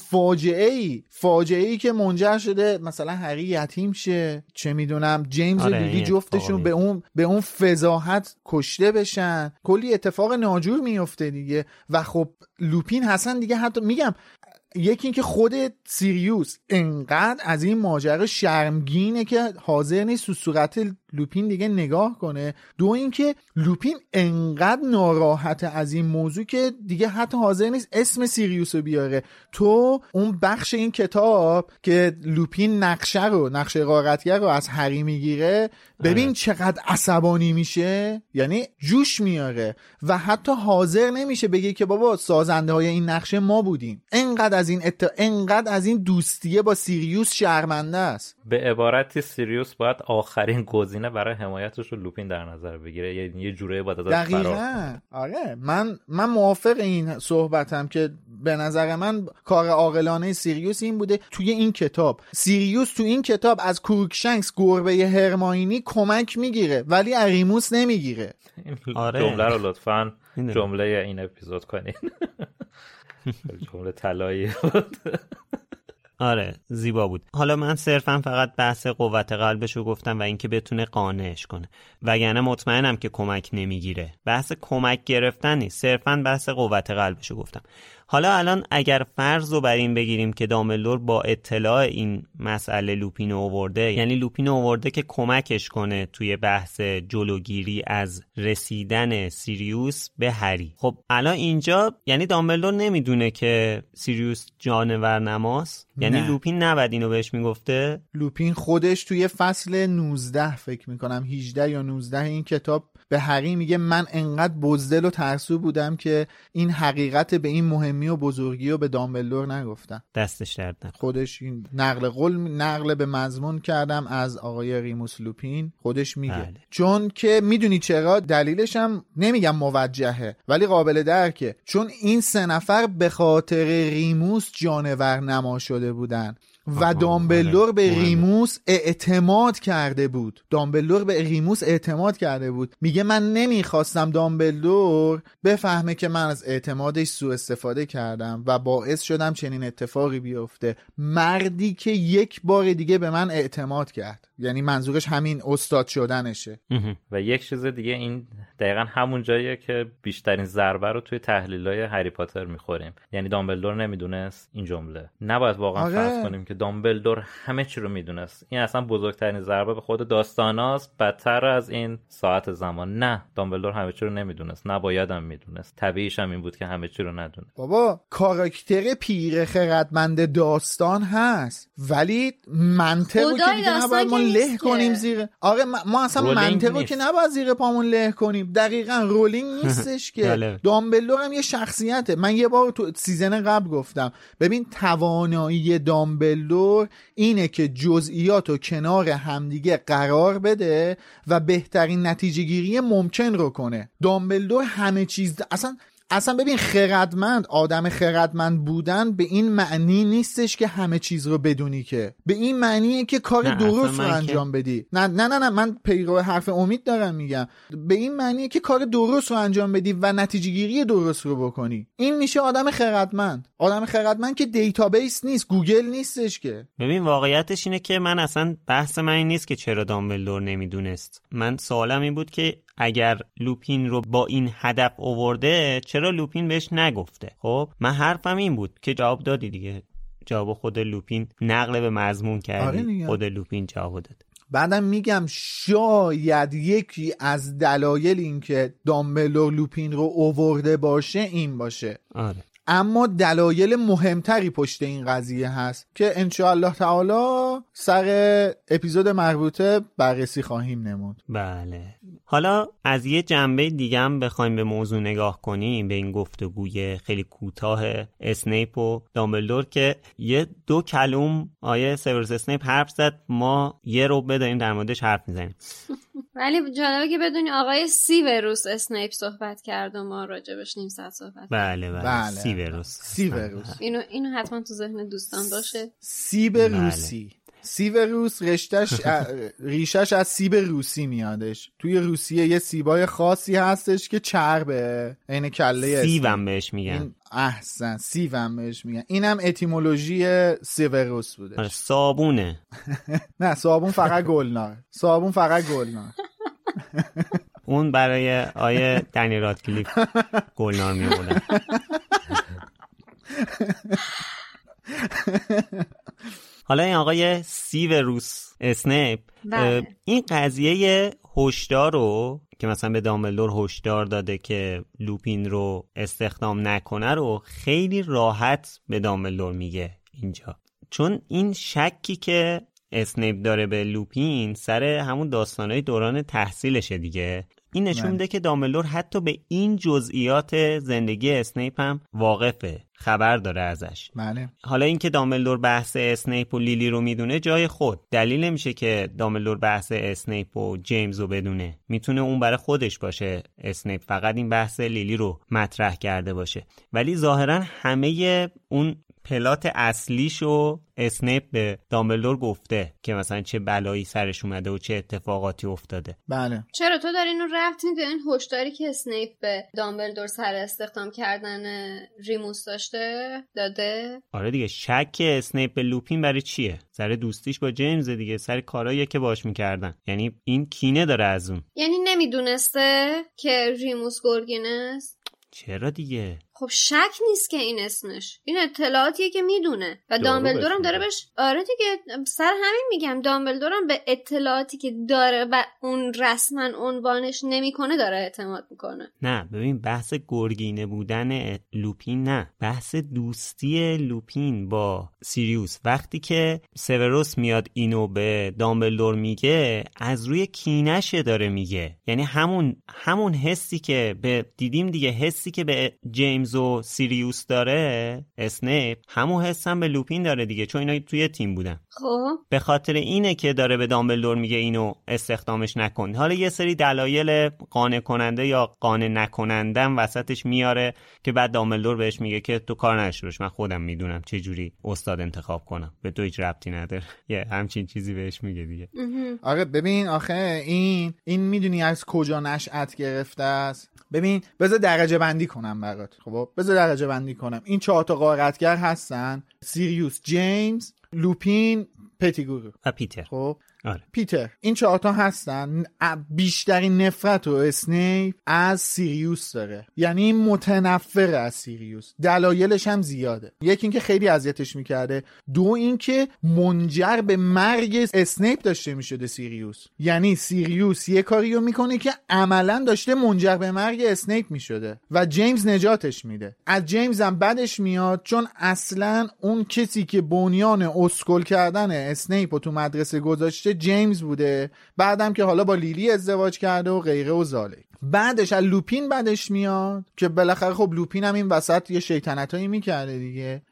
فاجعه‌ای که منجر شده مثلا هری یتیم شه، چه میدونم جیمز و لیلی جفتشون به اون فضاحت کشته بشن، کلی اتفاق ناجور میفته دیگه. و خب لوپین حسن دیگه، حتی میگم یکی این که خود سیریوس انقدر از این ماجرا شرمگینه که حاضر نیست تو صورت لوپین دیگه نگاه کنه. 2 این که لوپین انقدر ناراحته از این موضوع که دیگه حتی حاضر نیست اسم سیریوس رو بیاره. تو اون بخش این کتاب که لوپین نقشه غارتگر رو از هری میگیره، ببین چقدر عصبانی میشه، یعنی جوش میاره و حتی حاضر نمیشه بگه که بابا سازنده های این نقشه ما بودیم. انقدر از این دوستیه با سیریوس شرمنده است. به عبارتی سیریوس باید آخرین گزینه برای حمایتش رو لوپین در نظر بگیره، یعنی یه جوره باید ازش فرار. آره من موافق این صحبتم که به نظر من کار عاقلانه سیریوس این بوده توی این کتاب. سیریوس تو این کتاب از کروکشنکس گربه هرماینی کمک میگیره ولی اریموس نمیگیره. آره. جمله رو لطفاً جمله این اپیزود کنین. جمله طلایی بود. آره زیبا بود. حالا من صرفا فقط بحث قوت قلبشو گفتم و اینکه بتونه قانعش کنه، وگرنه مطمئنم که کمک نمیگیره. بحث کمک گرفتن نیست، صرفا بحث قوت قلبشو گفتم. حالا الان اگر فرض رو بر این بگیریم که دامبلدور با اطلاع این مسئله لوپین آورده، یعنی لوپین آورده که کمکش کنه توی بحث جلوگیری از رسیدن سیریوس به هری. خب الان اینجا یعنی دامبلدور نمیدونه که سیریوس جانور نماست؟ یعنی لوپین نباید اینو بهش میگفته؟ لوپین خودش توی فصل 19 فکر میکنم 18 یا 19 این کتاب به هری میگه من انقدر بزدل و ترسو بودم که این حقیقت به این مهمی و بزرگی رو به دامبلدور نگفتم. دستش درد نکنه. خودش این نقل به مضمون کردم از آقای ریموس لوپین، خودش میگه. بله. چون که میدونی چرا؟ دلیلش هم نمیگم موجهه ولی قابل درکه، چون این 3 نفر به خاطر ریموس جانور نما شده بودن و دامبلدور به ریموس اعتماد کرده بود. دامبلدور به ریموس اعتماد کرده بود. میگه من نمیخواستم دامبلدور بفهمه که من از اعتمادش سوء استفاده کردم و باعث شدم چنین اتفاقی بیفته. مردی که یک بار دیگه به من اعتماد کرد. یعنی منظورش همین استاد شدنشه. و یک چیز دیگه، این دقیقا همون جاییه که بیشترین ضربه رو توی تحلیل‌های هری پاتر میخوریم. یعنی دامبلدور نمیدونست این جمله. نباید واقعا فرض کنیم که دامبلدور همه چی رو میدونست. این اصلا بزرگترین ضربه به خود داستاناست، بدتر از این ساعت زمان. نه، دامبلدور همه چی رو نمیدونست، نباید هم میدونست. طبیعیش هم این بود که همه چی رو ندونه. بابا کاراکتر پیر خردمند داستان هست، ولی منطقو که دیگه نباید ما له کنیم زیر. آره ما اصلا منطقو که نباید زیر پامون له کنیم. دقیقاً رولینگ نیستش که. دامبلدور هم یه شخصیته. من یه بار تو سیزن قبل گفتم ببین توانایی دامبلدور اینه که جزئیاتو کنار همدیگه قرار بده و بهترین نتیجه گیری ممکن رو کنه. دامبلدور همه چیز اصلا ببین خردمند، آدم خردمند بودن به این معنی نیستش که همه چیز رو بدونی، که به این معنیه که کار درست رو انجام بدی. نه من پیرو حرف امید دارم میگم. به این معنیه که کار درست رو انجام بدی و نتیجه گیری درست رو بکنی. این میشه آدم خردمند. آدم خردمند که دیتابیس نیست، گوگل نیستش که. ببین واقعیتش اینه که من اصلا بحث من این نیست که چرا دامبلدور نمیدونست. من سوالم این بود که اگر لوپین رو با این هدف آورده چرا لوپین بهش نگفته؟ خب من حرفم این بود که جواب دادی دیگه. جواب خود لوپین نقل به مضمون کردی. خود لوپین جواب داد. بعدم میگم شاید یکی از دلایل این که دامبلدور لوپین رو آورده باشه این باشه. آره. اما دلایل مهمتری پشت این قضیه هست که انشاءالله تعالی سر اپیزود مربوطه بررسی خواهیم نمود. بله. حالا از یه جنبه دیگه هم بخوایم به موضوع نگاه کنیم، به این گفتگوی خیلی کوتاه اسنیپ و دامبلدور که یه 2 کلم آیه سیوروس اسنیپ حرف زد، ما یه رو بداریم در موردش حرف میزنیم. ولی جالبه که بدونی آقای سیوروس اسنیپ صحبت کرد و ما راجبش نیم ساعت صحبت. بله. سیوروس. اینو حتما تو ذهن دوستان باشه. سیبروسی. سیوروس ریشش از سیب روسی میادش. توی روسیه یه سیبای خاصی هستش که چربه، عین کله سیوم بهش میگن. احسن، سیوم بهش میگن. اینم اتیمولوژی سیوروس بوده. صابونه. نه صابون فقط گلنار. اون برای آیه دنی رادکلیف گلنار میمونه. حالا این آقای سیوروس اسنیپ این قضیه هشدار رو که مثلا به دامبلدور هشدار داده که لوپین رو استخدام نکنه رو خیلی راحت به دامبلدور میگه اینجا، چون این شکی که اسنیپ داره به لوپین سر همون داستانهای دوران تحصیلشه دیگه. این نشون میده که دامبلدور حتی به این جزئیات زندگی اسنیپ هم واقفه، خبر داره ازش. بله. حالا اینکه دامبلدور بحث اسنیپ و لیلی رو میدونه جای خود، دلیل نمیشه که دامبلدور بحث اسنیپ و جیمز رو بدونه. میتونه اون برای خودش باشه، اسنیپ فقط این بحث لیلی رو مطرح کرده باشه. ولی ظاهرا همه اون پلات اصلیشو اسنیپ به دامبلدور گفته که مثلا چه بلایی سرش اومده و چه اتفاقاتی افتاده. بله. چرا تو داری اینو ربط میدی این هشداری که اسنیپ به دامبلدور سر استخدام کردن ریموس داده؟ آره دیگه، شک اسنیپ به لوپین برای چیه؟ سر دوستیش با جیمز دیگه، سر کارایی که باش میکردن. یعنی این کینه داره از اون. یعنی نمیدونسته که ریموس گرگین است؟ چرا دیگه؟ خب شک نیست که این اسمش، این اطلاعاتیه که میدونه و دامبلدور هم داره بهش. آره دیگه، سر همین میگم دامبلدور هم به اطلاعاتی که داره و اون رسما عنوانش نمیکنه داره اعتماد میکنه. نه ببین، بحث گرگینه بودن لوپین نه، بحث دوستی لوپین با سیریوس. وقتی که سیوروس میاد اینو به دامبلدور میگه، از روی کینشه داره میگه. یعنی همون حسی که به دیدیم دیگه، حسی که به جیمز جیمز و سیریوس داره اسنیپ، همون حس هم به لوپین داره دیگه، چون اینا توی تیم بودن. خب به خاطر اینه که داره به دامبلدور میگه اینو استخدامش نکن. حالا یه سری دلایل قانع کننده یا قانع نکننده وسطش میاره که بعد دامبلدور بهش میگه که تو کار نشو روش، من خودم میدونم چه جوری استاد انتخاب کنم، به تو هیچ ربطی نداره. یه همچین چیزی بهش میگه دیگه. آره ببین آخه این میدونی از کجا نشأت گرفته است؟ ببین بذار درجه بندی کنم برات. خب بذار درجه بندی کنم. این 4 تا غارتگر هستن: سیریوس، جیمز، لوپین، پتیگورو و پیتر. خب آره. پیتر. این 4 تا هستن. بیشترین نفرت و اسنیپ از سیریوس داره، یعنی متنفر از سیریوس. دلایلش هم زیاده. یکی اینکه خیلی اذیتش میکرده، دو اینکه منجر به مرگ اسنیپ داشته میشده سیریوس. یعنی سیریوس یه کاریو میکنه که عملا داشته منجر به مرگ اسنیپ میشده و جیمز نجاتش میده. از جیمز هم بدش میاد، چون اصلا اون کسی که بنیان اسکول کردن اسنیپ رو تو مدرسه گذاشته جیمز بوده، بعدم که حالا با لیلی ازدواج کرده و غیره و زاله. بعدش از لوپین بعدش میاد که بالاخره خب لوپین هم این وسط یه شیطنتایی میکرده دیگه.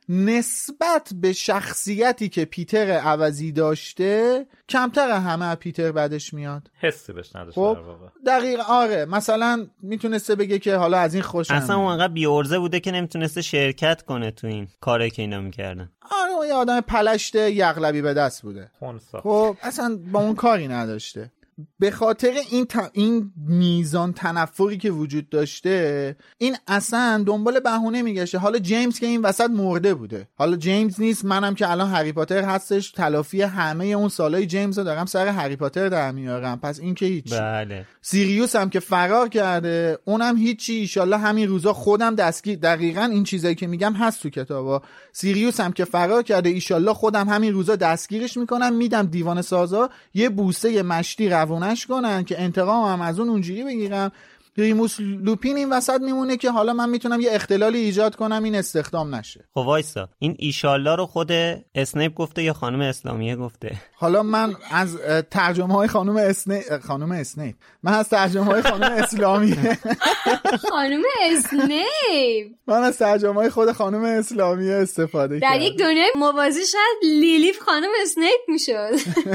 نسبت به شخصیتی که پیتر عوضی داشته کمتر همه از پیتر بعدش میاد، حسی بهش نداشته. خب دقیقاً آره. مثلا میتونسته بگه که حالا از این خوشم اصلا اون انقدر بی‌عرضه بوده که نمیتونسته شرکت کنه تو این کاری که اینا میکردن. آره یه آدم پلشت یغلبی به دست بوده. خب اصلا با اون کاری نداشته. به خاطر این میزان تنفری که وجود داشته، این اصلا دنبال بهونه میگشه. حالا جیمز که این وسط مرده بوده، حالا جیمز نیست، منم که الان هری پاتر هستش تلافی همه اون سالای جیمز رو دارم سر هری پاتر در میارم، پس این که هیچ. بله. سیریوس هم که فرار کرده، اونم هیچی. ایشالله همین روزا خودم دستگیر، دقیقاً این چیزایی که میگم هست تو کتابا. سیریوس هم که فرار کرده، ایشالله خودم همین روزا دستگیرش میکنم، میدم دیوان سازا یه بوسه مشتی روونش کنن که انتقام هم از اونجوری بگیرم. ریموس لوپین این وسط میمونه که حالا من میتونم یه اختلالی ایجاد کنم این استخدام نشه. خب وایسا، این ایشالله رو خود اسنیپ گفته یا خانم اسلامیه گفته؟ حالا من از ترجمه های خانم اسنیپ من از ترجمه های خانم اسلامیه خانم اسنیپ من از ترجمه های خود خانم اسلامیه استفاده کردم. در یک دنیای موازی شاید لیلیف خانم اسنیپ میشد.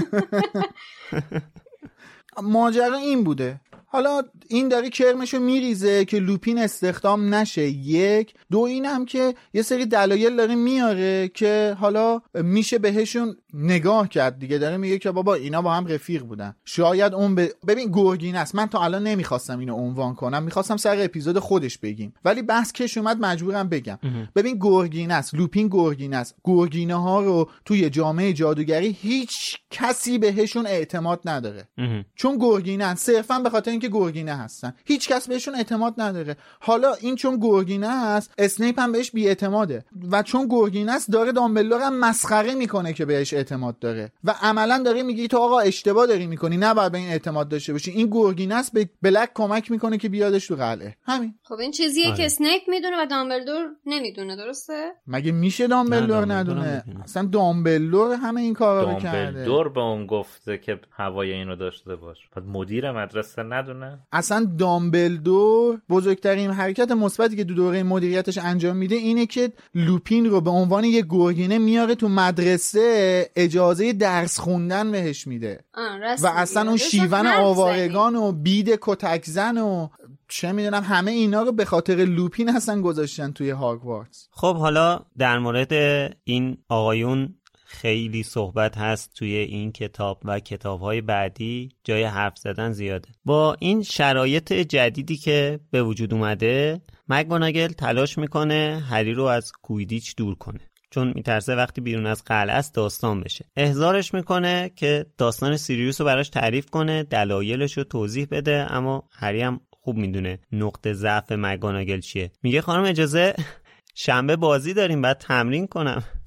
ماجرا این بوده. حالا این داره کرمشو میریزه که لوپین استخدام نشه. یک دو اینم که یه سری دلایل داره میاره که حالا میشه بهشون نگاه کرد دیگه. داره میگه که بابا اینا با هم رفیق بودن، شاید اون ببین گورگینس، من تا الان نمیخواستم اینو عنوان کنم، میخواستم سر اپیزود خودش بگیم، ولی بحث کش اومد مجبورم بگم. ببین گورگینس، لوپین گورگینس، گورگینه ها رو توی جامعه جادوگری هیچ کسی بهشون اعتماد نداره. چون گورگینن صرفا به خاطر اینکه گورگینه هستن، هیچ کس بهشون اعتماد نداره. حالا این چون گورگینه است، اسنیپ هم بهش بی‌اعتماده و چون گورگینه است داره دامبلدور هم مسخره میکنه که بهش اعتماد داره و عملا داره میگه تو آقا اشتباه داری میکنی، نباید به این اعتماد داشته باشی. این گورگینه است به بلک کمک میکنه که بیادش تو قلعه. همین. خب این چیزیه که اسنیپ میدونه و دامبلدور نمیدونه، درسته؟ مگه میشه دامبلدور ندونه؟ اصلا دامبلدور همه این کارا رو کرده. دامبلدور به اون گفته که هوای اینو داشته باش. بعد مدیر مدرسه ندونه؟ اصلا دامبلدور بزرگترین حرکت مثبتی که دو دوره مدیریتش انجام میده اینه که لوپین رو به عنوان یه گورگینه میاره تو مدرسه، اجازه درس خوندن بهش میده و اصلا اون شیون آوارگان و بید کتک زن و چه میدونم همه اینا رو به خاطر لوپین هستن گذاشتن توی هاگوارتس. خب حالا در مورد این آقایون خیلی صحبت هست توی این کتاب و کتاب‌های بعدی، جای حرف زدن زیاده. با این شرایط جدیدی که به وجود اومده، مکگوناگل تلاش میکنه هری رو از کویدیچ دور کنه، چون میترسه وقتی بیرون از قلعه است داستان بشه. احضارش میکنه که داستان سیریوس رو براش تعریف کنه، دلایلش رو توضیح بده، اما هری هم خوب میدونه نقطه ضعف مکگوناگل چیه. میگه خانم اجازه شنبه بازی داریم، بعد تمرین کنم.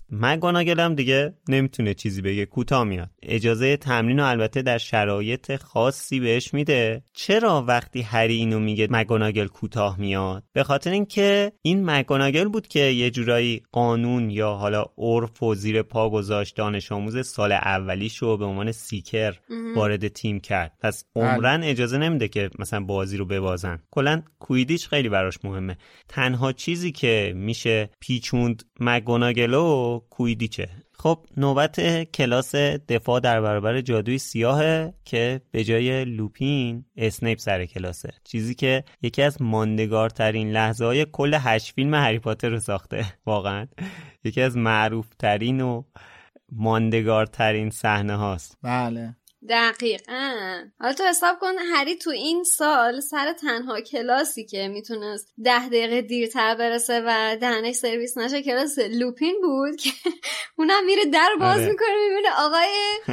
مکگوناگل هم دیگه نمیتونه چیزی بگه، کوتاه میاد. اجازه تمرین و البته در شرایط خاصی بهش میده. چرا وقتی هری اینو میگه مکگوناگل کوتاه میاد؟ به خاطر اینکه این مکگوناگل بود که یه جورایی قانون یا حالا عرف و زیر پا گذاشت، دانش آموز سال اولیشو به عنوان سیکر وارد تیم کرد. پس عمرن اجازه نمیده که مثلا بازی رو ببازن. کلا کویدیچ خیلی براش مهمه. تنها چیزی که میشه پیچوند مکگوناگلو کویدیچه. خب نوبت کلاس دفاع در برابر جادوی سیاهه که به جای لوپین اسنیپ سر کلاسه. چیزی که یکی از ماندگارترین لحظه‌های کل 8 فیلم هری پاتر رو ساخته. واقعا یکی از معروفترین و ماندگارترین صحنه هاست. بله دقیقاً. حالا تو حساب کن هری تو این سال سر تنها کلاسی که میتونست 10 دقیقه دیرتر برسه و دهنش سرویس نشه کلاس لوپین بود که اونم میره در باز میکنه میبینه آقای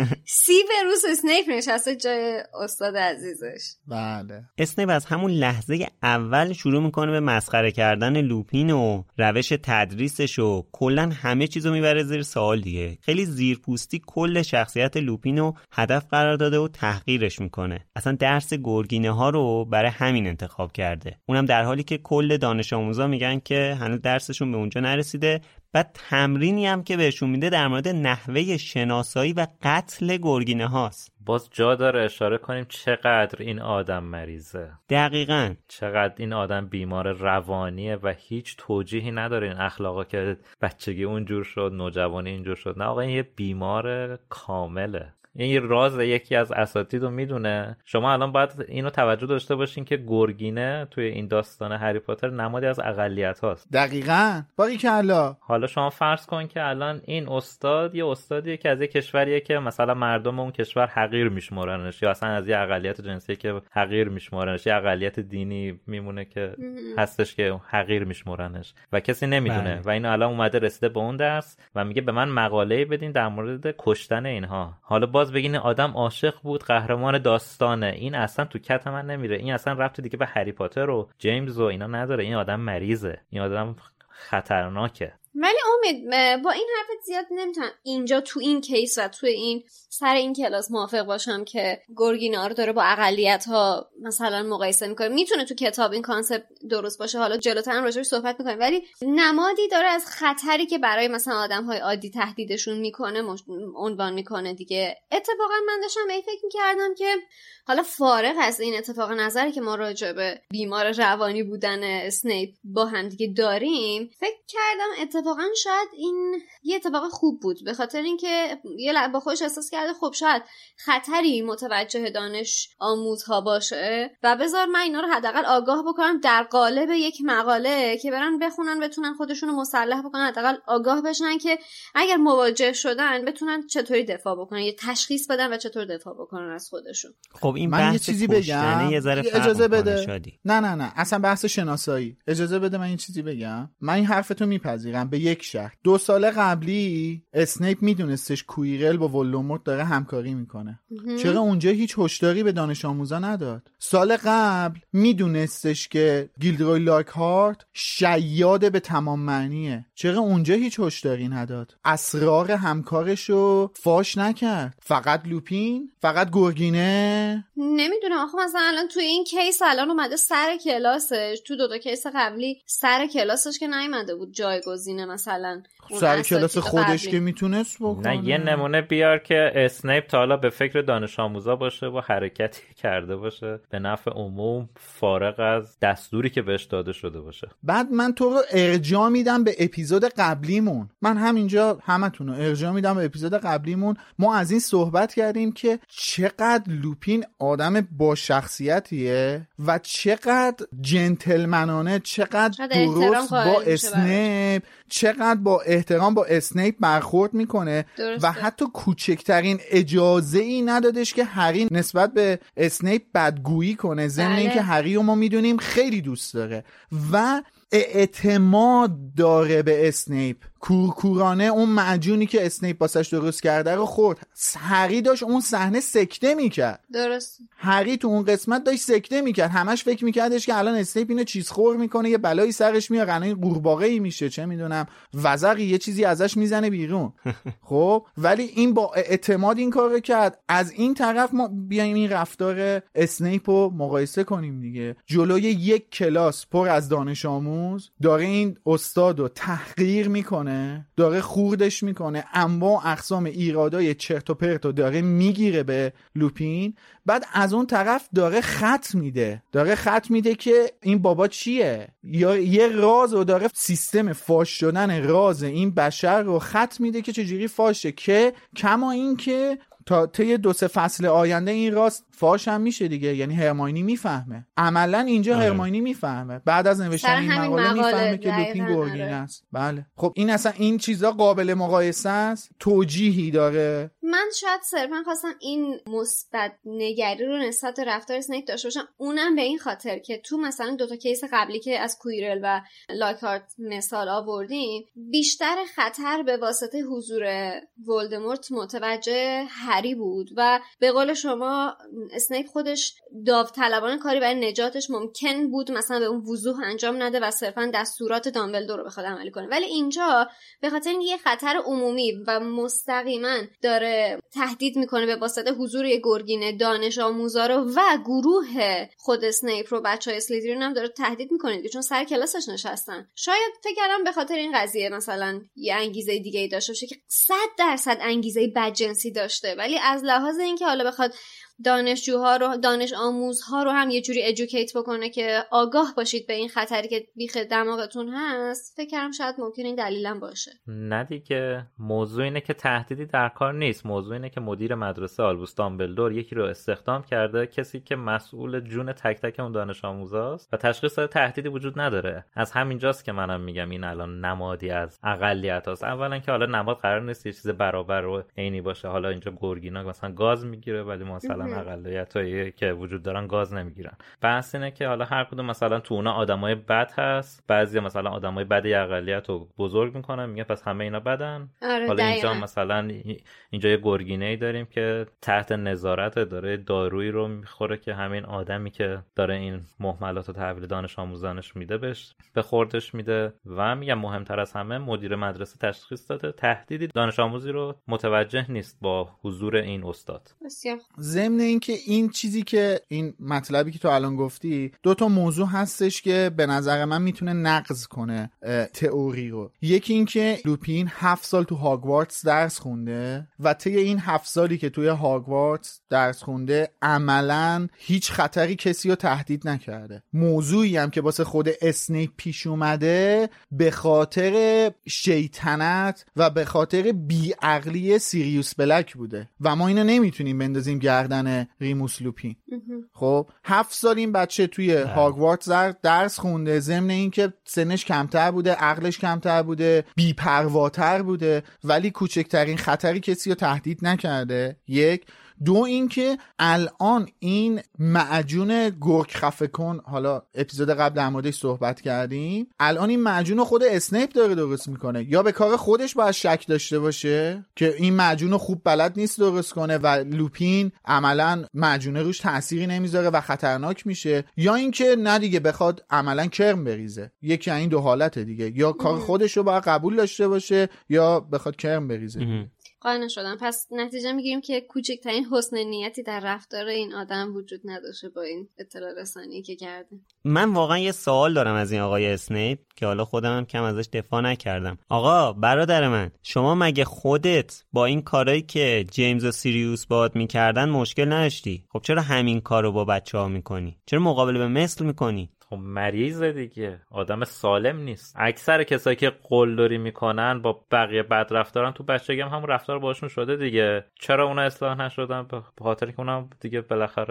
سیوروس اسنیپ نشسته جای استاد عزیزش. بله. اسنیپ از همون لحظه اول شروع میکنه به مسخره کردن لوپین و روش تدریسش و کلا همه چیزو میبره زیر سوال دیگه. خیلی زیرپوستی کل شخصیت لوپین رو هدف قرار داده و تحقیرش میکنه. اصلا درس گرگینه ها رو برای همین انتخاب کرده. اونم در حالی که کل دانش آموزا میگن که هنوز درسشون به اونجا نرسیده. بعد تمرینی هم که بهشون میده در مورد نحوه شناسایی و قتل گرگینه هاست. باز جا داره اشاره کنیم چقدر این آدم مریضه. دقیقاً چقدر این آدم بیمار روانیه و هیچ توجیهی نداره این اخلاقا که بچگی اونجور شد، نوجوانی اینجور شد. نه آقا این یه بیمار کامله. این راز یکی از اساتید رو میدونه. شما الان باید اینو توجه داشته باشین که گرگینه توی این داستان هری پاتر نمادی از اقلیت هاست. دقیقاً. باریکلا. حالا شما فرض کن که الان این استاد یه استادیه که از یه کشوریه که مثلا مردم اون کشور حقیر میشمارنش، یا اصلا از یه اقلیت جنسی که حقیر میشمارنش، یه اقلیت دینی میمونه که هستش که حقیر میشمارنش و کسی نمیدونه. و این الان اومده رسیده به اون درس و میگه به من مقاله‌ای بدین در مورد کشتن اینها. حالا باز بگین آدم عاشق بود، قهرمان داستانه. این اصلا تو کت من نمیره. این اصلا ربطی دیگه به هری پاتر و جیمز و اینا نداره. این آدم مریضه. این آدم خطرناکه. ولی امید با این حرفت زیاد نمیتونم اینجا تو این کیس و تو این سر این کلاس موافق باشم که گرگینا رو داره با اقلیت ها مثلا مقایسه میکنه. میتونه تو کتاب این کانسپت درست باشه، حالا جلوتر هم راجعش صحبت میکنیم، ولی نمادی داره از خطری که برای مثلا آدم های عادی تهدیدشون میکنه عنوان میکنه دیگه. اتفاقا من داشتم فکر میکردم که حالا فارغ از این اتفاق نظری که ما راجع به بیمار روانی بودن اسنیپ با هم دیگه داریم، فکر کردم اتفاقا شاید این یه اتفاق خوب بود، به خاطر اینکه یه با خودش احساس کرده خب شاید خطری متوجه دانش آموزها باشه و بذار من اینا رو حداقل آگاه بکنم در قالب یک مقاله که برن بخونن، بتونن خودشون رو مسلح بکنن، حداقل آگاه بشن که اگر مواجه شدن بتونن چطوری دفاع بکنن، یه تشخیص بدن و چطور دفاع بکنن از خودشون. خب این من یه چیزی بگم، اجازه بده. نه اصلا بحث شناسایی. اجازه بده من این چیزی بگم. من این حرفتو میپذیرم به یک شرط. 2 سال قبلی اسنیپ میدونستش کویرل با ولدمورت داره همکاری میکنه. چرا اونجا هیچ هشداری به دانش آموزا نداد؟ سال قبل میدونستش که گیلدروی لاکهارت شیاد به تمام معنیه. چرا اونجا هیچ هشداری نداد؟ اسرار همکارشو فاش نکرد. فقط لوپین؟ فقط گرگینه؟ نمیدونم آخه مثلا الان تو این کیس الان اومده سر کلاسش، تو 2 کیس قبلی سر کلاسش که نیومده بود جایگزینه مثلا سر کلاس خودش که میتونست بکنه. نه یه نمونه بیار که اسنیپ تا حالا به فکر دانش آموزا باشه و حرکتی کرده باشه به نفع عموم فارغ از دستوری که بهش داده شده باشه. بعد من تو رو ارجاع میدم به اپیزود قبلیمون. من همینجا همتون رو ارجاع میدم به اپیزود قبلیمون. ما از این صحبت کردیم که چقدر لوپین آدم با شخصیتیه و چقدر جنتلمنانه، چقدر درست با اسنیپ، چقدر با احترام با اسنیپ برخورد میکنه و حتی کوچکترین اجازه ای ندادش که هری نسبت به اسنیپ بدگویی کنه، ضمن اینکه هری رو ما میدونیم خیلی دوست داره. و اعتماد داره به اسنیپ. کورکورانه اون معجونی که اسنیپ واسش درست کرده رو خورد. هری داشت اون صحنه سکته میکرد. درست. هری تو اون قسمت داشت سکته میکرد، همش فکر میکردش که الان اسنیپ اینو چیز خور میکنه، یه بلایی سرش میاد، قرنه قورباغه‌ای میشه، چه میدونم وزغی یه چیزی ازش میزنه بیرون. خب ولی این با اعتماد این کارو کرد. از این طرف ما بیایم این رفتار اسنیپ رو مقایسه کنیم دیگه. جلوی یک کلاس پر از دانش آموز داره این استادو تحقیر میکنه، داره خوردش میکنه، انواع اقسام ایرادای چرت و پرت داره میگیره به لوپین. بعد از اون طرف داره خط میده که این بابا چیه، یا یه راز رو داره، سیستم فاش شدن راز این بشر رو خط میده که چجوری فاشه، که کما این که تا طی 2-3 فصل آینده این راست فاش هم میشه دیگه. یعنی هرماینی میفهمه، عملا اینجا هرماینی میفهمه بعد از نوشتن این مقاله میفهمه که لوپین گرگین است. بله خب این اصلا این چیزا قابل مقایسه است، توجیهی داره. من شاید صرفا خواستم این مثبت نگری رو نسبت به رفتار اسنیپ داشته باشم، اونم به این خاطر که تو مثلا 2 کیس قبلی که از کویرل و لاکارت مثال آوردیم، بیشتر خطر به واسطه حضور ولدمورت متوجه هری بود و به قول شما اسنیپ خودش داوطلبانه کاری برای نجاتش ممکن بود مثلا به اون وضوح انجام نده و صرفا دستورات دامبلدور رو بخواد عملی کنه، ولی اینجا به خاطر اینکه یه خطر عمومی و مستقیما داره تهدید میکنه به واسطه حضور یه گرگین دانش آموزا رو و گروه خود اسنیپ رو، بچهای اسلیدرین هم داره تهدید میکنه دیگه، چون سر کلاسش نشستن. شاید فکر کردم به خاطر این قضیه مثلا یه انگیزه دیگه‌ای داشته باشه که 100% انگیزه بدجنسی داشته، ولی از لحاظ اینکه حالا بخواد دانشجوها رو، دانش آموزها رو هم یه جوری ادوکییت بکنه که آگاه باشید به این خطری که بیخ دماغتون هست، فکر کنم شاید ممکنه این دلیلم باشه. نه دیگه، موضوع اینه که تهدیدی در کار نیست. موضوع اینه که مدیر مدرسه آلبوس دامبلدور یکی رو استخدام کرده، کسی که مسئول جون تک تک اون دانش آموزاست و تشخیص داده تهدیدی وجود نداره. از همینجاست که منم میگم این الان نمادی از اقلیت هست. اولا که حالا نماد قرار نیست یه چیز برابر و عینی باشه. حالا اینجا گرگینا مثلا گاز میگیره ولی مثلا اقلیتایی که وجود دارن گاز نمیگیرن. بحث اینه که حالا هر کدوم مثلا تو اونا آدمای بد هست، بعضی مثلا آدمای بد اقلیت رو بزرگ میکنن، میگه پس همه اینا بدن. حالا اینجا مثلا اینجا یه گرگینه‌ای داریم که تحت نظارت داره دارویی رو میخوره که همین آدمی که داره این مهملات و تحویل دانش آموزانش میده به خوردش میده. و میگم مهمتر از همه مدیر مدرسه تشخیص داده تهدیدی دانش آموزی رو متوجه نیست با حضور این استاد. بسیار ضمن اینکه این چیزی که این مطلبی که تو الان گفتی، 2 موضوع هستش که به نظر من میتونه نقض کنه تئوری رو. یکی این که لوپین 7 سال تو هاگوارتس درس خونده و طی این 7 سالی که توی هاگوارتس درس خونده عملاً هیچ خطری کسی رو تهدید نکرده. موضوعی هم که واسه خود اسنیپ پیش اومده به خاطر شیطنت و به خاطر بیعقلی سیریوس بلک بوده و ما اینو نمیتونیم بندازیم گردن ریموس لوپین. خب 7 سال این بچه توی هاگوارتس درس خونده، ضمن اینکه سنش کمتر بوده، عقلش کمتر بوده، بی‌پرواتر بوده، ولی کوچکترین خطری کسی رو تهدید نکرده. 1. 2 اینکه الان این معجون گرگ خفه کن، حالا اپیزود قبل در موردش صحبت کردیم، الان این معجون رو خود اسنیپ داره درست میکنه. یا به کار خودش باید شک داشته باشه که این معجون رو خوب بلد نیست درست کنه و لوپین عملا معجون روش تأثیری نمیذاره و خطرناک میشه، یا اینکه نه دیگه بخواد عملا کرم بریزه. یکی این 2 حالته دیگه، یا کار خودش رو باید قبول داشته باشه یا بخواد کرم بریزه. قانع شدم. پس نتیجه میگیریم که کوچکترین حسن نیتی در رفتار این آدم وجود نداشته با این اطلاع رسانی که کرده. من واقعا یه سوال دارم از این آقای اسنیپ که حالا خودم هم کم ازش دفاع نکردم. آقا برادر من، شما مگه خودت با این کارهایی که جیمز و سیریوس باهات میکردن مشکل نداشتی؟ خب چرا همین کارو با بچه‌ها میکنی؟ چرا مقابله به مثل میکنی؟ مریضه دیگه، آدم سالم نیست. اکثر کسایی که قلدری میکنن با بقیه بد رفتارن تو بچگی هم همون رفتار باشون شده دیگه. چرا اونا اصلاح نشدن؟ به خاطر که اونا دیگه بالاخره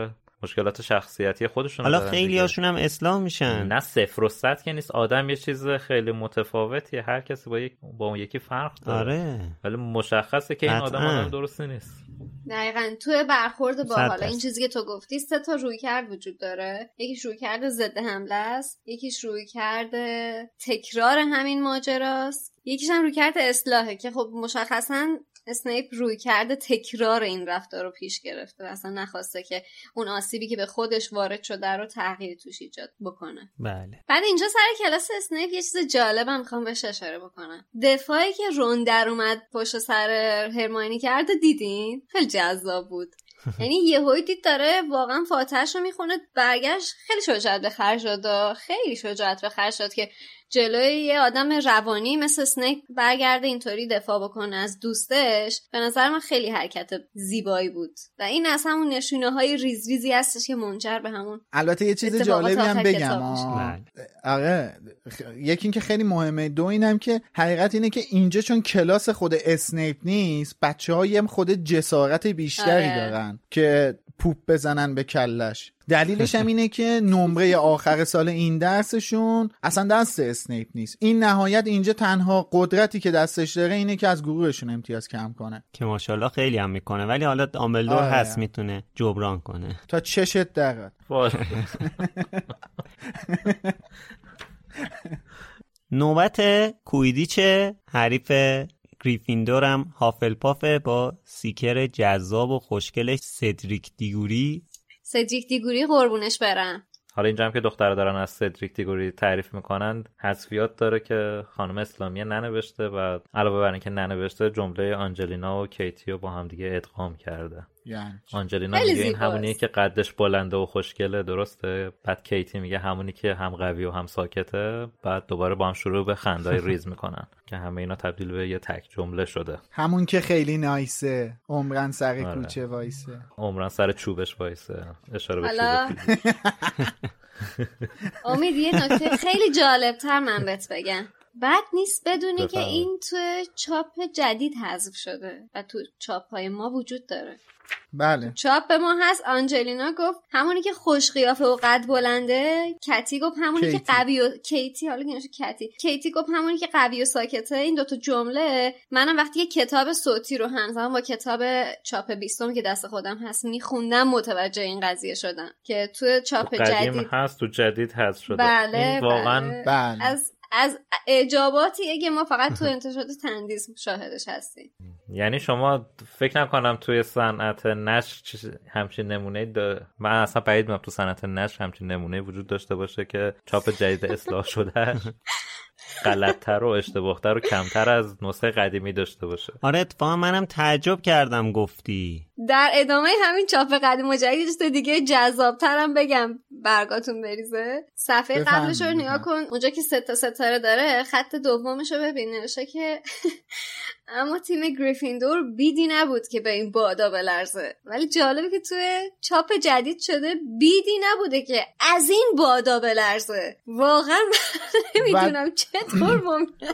مشکلات شخصیتی خودشون حالا دارن. خیلی هاشون هم اصلاح میشن. نه 0 و 100 که نیست، آدم یه چیز خیلی متفاوتیه، هر کسی با اون یکی فرق داره. آره. ولی مشخصه که این آدم درستی نیست. دقیقاً توی برخورد با حالا این چیزی که تو گفتی 3 تا رویکرد وجود داره. یکیش رویکرد ضد حمله است، یکیش رویکرد تکرار همین ماجراست، یکیش هم رویکرد اصلاحه که خب مشخصاً اسنیپ روی کرده تکرار این رفتار رو پیش گرفته و اصلا نخواسته که اون آسیبی که به خودش وارد شده رو تغییر توش ایجاد بکنه. بله. بعد اینجا سر کلاس اسنیپ یه چیز جالبم میخوام بهش اشاره بکنم. دفاعی که رون در اومد پشت سر هرماینی کرده دیدین؟ خیلی جذاب بود. یعنی یهویی دید داره واقعا فاتحه‌شو میخونه، برگشت خیلی شجاعت به خرج داد، خیلی شجاعت به خرج داد که جلوی یه آدم روانی مثل اسنیپ برگرده اینطوری دفاع بکنه از دوستش. به نظر من خیلی حرکت زیبایی بود و این از همون نشونه‌های ریزریزی هستش که منجر به همون البته یه چیز جالبی هم بگم. آره یکی این که خیلی مهمه، دو اینم که حقیقت اینه که اینجا چون کلاس خود اسنیپ نیست، بچه‌ها هم خود جسارت بیشتری دارن که پوپ بزنن به کلش. دلیلش هم اینه که نمره آخر سال این درسشون اصلا دست اسنیپ نیست. این نهایت اینجا تنها قدرتی که دستش داره اینه که از گروهشون امتیاز کم کنه، که ماشاءالله خیلی هم میکنه، ولی حالا دامبلدور هست میتونه جبران کنه تا چشت درد. نوبت کویدیچ حریف گریفیندور هم هافلپافه با سیکر جذاب و خوشگلش سدریک دیگوری. سدریک دیگوری قربونش برم. حالا اینجا هم که دخترها دارن از سدریک دیگوری تعریف میکنن، حذفیات داره که خانم اسلامیه ننوشته و علاوه بر اینکه ننوشته جمله آنجلینا و کیتی رو با هم دیگه ادغام کرده. یعنی آنجلینا میگه این همونیه که قدش بلنده و خوشگله، درسته؟ بعد کیتی میگه همونی که هم قوی و هم ساکته. بعد دوباره با هم شروع به خندای ریز میکنن که همه اینا تبدیل به یه تک جمله شده. همون که خیلی نایسه، عمرن سر کوچه وایسه، عمرن سر چوبش وایسه، اشاره به چوبش. امید یه نکته خیلی جالبتر من بهت بگم. بد نیست بدونی که این تو چاپ جدید حذف شده و تو چاپ‌های ما وجود داره. بله. چاپ ما هست. آنجلینا گفت همونی که خوش قیافه و قد بلنده، کتی گفت همونی که قوی و کیتی، حالا که نشه کیتی گفت همونی که قوی و ساکته. این دوتا جمله منم وقتی که کتاب صوتی رو همزمان با کتاب چاپ 20 که دست خودم هست میخوندم متوجه این قضیه شدم که تو چاپ جدید هست، تو جدید هست شده. بله، این واقعا بله. از اجاباتیه که ما فقط تو انتشارات تندیس شاهدش هستیم. یعنی شما فکر نکنم توی صنعت نشر همچین نمونه من اصلا بعید میدونم تو صنعت نشر همچین نمونه وجود داشته باشه که چاپ جدید اصلاح شده غلط‌تر و اشتباه‌تر و کمتر از نسخه قدیمی داشته باشه. آره اتفاقا منم تعجب کردم گفتی. در ادامه همین چاپ قدیم و جدیدش دیگه جذاب‌ترم بگم برگاتون بریزه. صفحه قبلش رو نگاه کن، اونجا که 3 تا ستاره داره، خط دومش رو ببین، نوشته که اما تیم گریفیندور بیدی نبود که به این بادا بلرزه. ولی جالبه که توی چاپ جدید شده بیدی نبوده که از این بادا بلرزه. واقعا نمیدونم چطور ممکنه.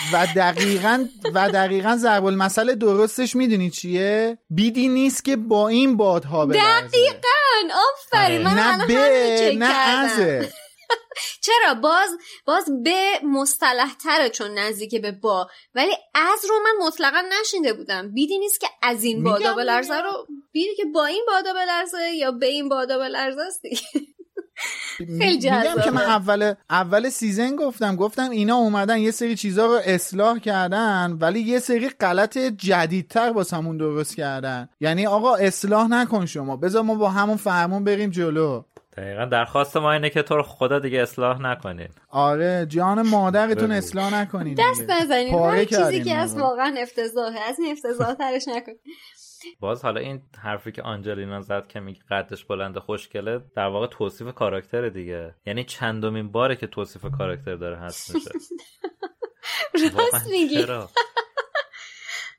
و دقیقاً ضرب المثل درستش میدونی چیه؟ بیدی نیست که با این بادها بلرزه. دقیقاً آفرین. من الان همین چک کردم. چرا باز به مصطلح تره چون نزدیک به با، ولی از رو من مطلقا نشینده بودم. بیدی نیست که از این بادا بلرزه رو، بیدی که با این بادا بلرزه یا به این بادا بلرزه است دیگه. خیلی جذابه. میگم که من اول سیزن گفتم اینا اومدن یه سری چیزا رو اصلاح کردن ولی یه سری غلط جدیدتر واسمون درست کردن. یعنی آقا اصلاح نکن شما، بذار ما با همون فرمون بریم جلو. دقیقا درخواست ما اینه که تو رو خدا دیگه اصلاح نکنین. آره جان مادرتون اصلاح نکنین، دست نزنین. هر چیزی که از واقعا افتضاحه، از این افتضاح ترش نکنین. باز حالا این حرفی که آنجلینا زد که میگه قدش بلنده خوشگله، در واقع توصیف کاراکتر دیگه. یعنی چندمین باره که توصیف کاراکتر داره هست میشه. راست میگی.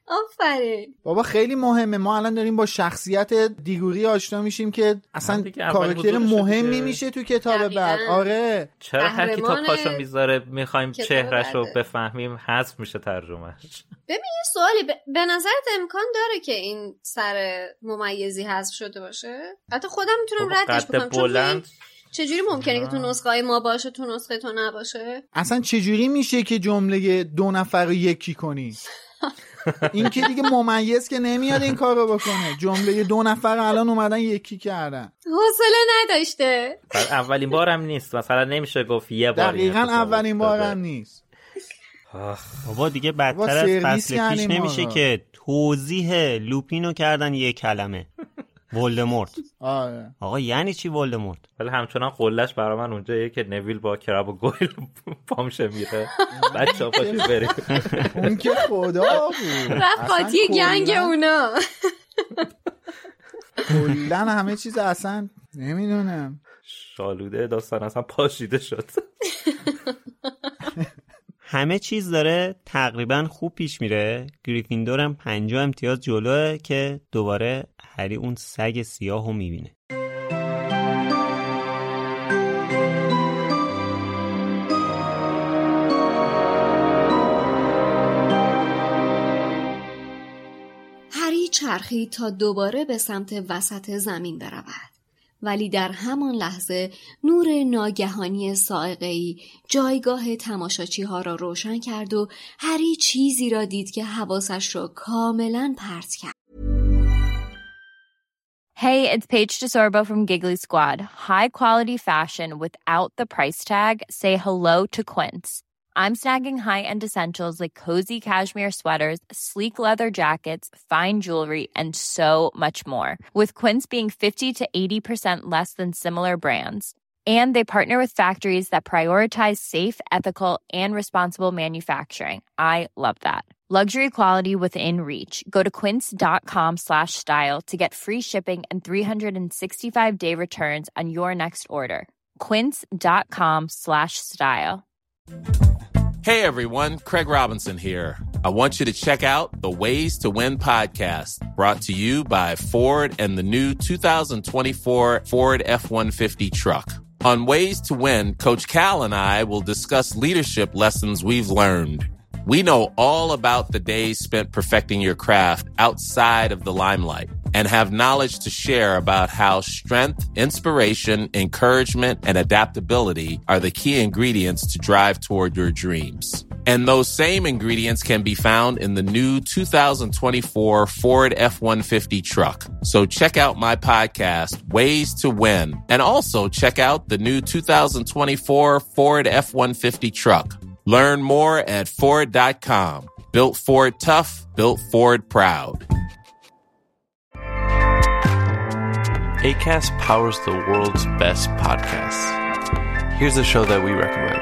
آفرین بابا خیلی مهمه. ما الان داریم با شخصیت دیگوری آشنا میشیم که اصلا کاراکتر مهمی میشه تو کتاب بعد. آره چرا هر کی تا پاشو میذاره میخوایم چهرش رو بفهمیم حذف میشه ترجمهش؟ ببین یه سوالی به نظرت امکان داره که این سر ممیزی حذف شده باشه؟ حتی خودم میتونم ردش بکنم چون چجوری ممکنه که تو نسخه ما باشه تو نسخه تو نباشه؟ اصلا چجوری میشه که جمله 2 نفر رو یکی کنی؟ این که دیگه ممیز که نمیاد این کار رو بکنه. جمله 2 نفر الان اومدن یکی کردن. حوصله نداشته. اولین بارم نیست، مثلا نمیشه گفت یه بار. دقیقاً اولین بارم نیست. بابا دیگه بدتر از فصل پیش نمیشه که توضیح لوپینو کردن یه کلمه ولدمورت. آره آقا یعنی چی ولدمورت؟ ولی همچنان قلهش برای من اونجاییه که نویل با کراب و گویل پامشه میره. بچه‌ها پاشید بریم. اون که خدا بود. رفت قاطی گنگ اونا. کلن همه چیز اصلا نمیدونم. شالوده داستان اصلا پاشیده شد. همه چیز داره تقریبا خوب پیش میره. گریفیندور هم 50 امتیاز جلوه که دوباره هری اون سگ سیاهو میبینه. هری چرخید تا دوباره به سمت وسط زمین برود. ولی در همان لحظه نور ناگهانی صاعقه‌ای جایگاه تماشاچی‌ها را روشن کرد و هری چیزی را دید که حواسش را کاملاً پرت کرد. Hey, it's Paige DeSorbo from Giggly Squad. High quality fashion without the price tag. Say hello to Quince. I'm snagging high-end essentials like cozy cashmere sweaters, sleek leather jackets, fine jewelry, and so much more. With Quince being 50 to 80% less than similar brands. And they partner with factories that prioritize safe, ethical, and responsible manufacturing. I love that. Luxury quality within reach. Go to quince.com/style to get free shipping and 365-day returns on your next order. Quince.com/style. Hey everyone, Craig Robinson here. I want you to check out the Ways to Win podcast, brought to you by Ford and the new 2024 Ford F-150 truck. On Ways to Win, Coach Cal and I will discuss leadership lessons we've learned. We know all about the days spent perfecting your craft outside of the limelight and have knowledge to share about how strength, inspiration, encouragement, and adaptability are the key ingredients to drive toward your dreams. And those same ingredients can be found in the new 2024 Ford F-150 truck. So check out my podcast, Ways to Win, and also check out the new 2024 Ford F-150 truck. Learn more at Ford.com. Built Ford tough, built Ford proud. Acast powers the world's best podcasts. Here's a show that we recommend.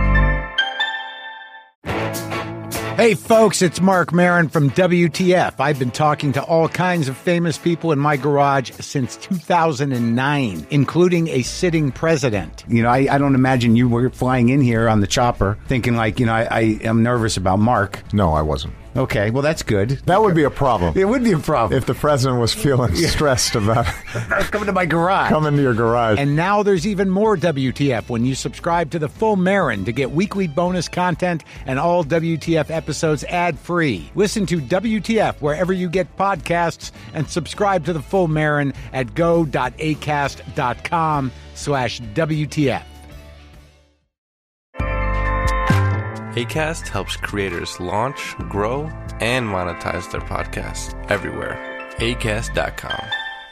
Hey folks, it's Mark Maron from WTF. I've been talking to all kinds of famous people in my garage since 2009, including a sitting president. You know, I don't imagine you were flying in here on the chopper thinking like, you know, I am nervous about Mark. No, I wasn't. Okay, well, that's good. That would be a problem. It would be a problem. If the president was feeling stressed about coming to my garage. Coming to your garage. And now there's even more WTF when you subscribe to the Full Marin to get weekly bonus content and all WTF episodes ad-free. Listen to WTF wherever you get podcasts and subscribe to the Full Marin at go.acast.com/WTF. Acast helps creators launch, grow, and monetize their podcasts everywhere. Acast.com.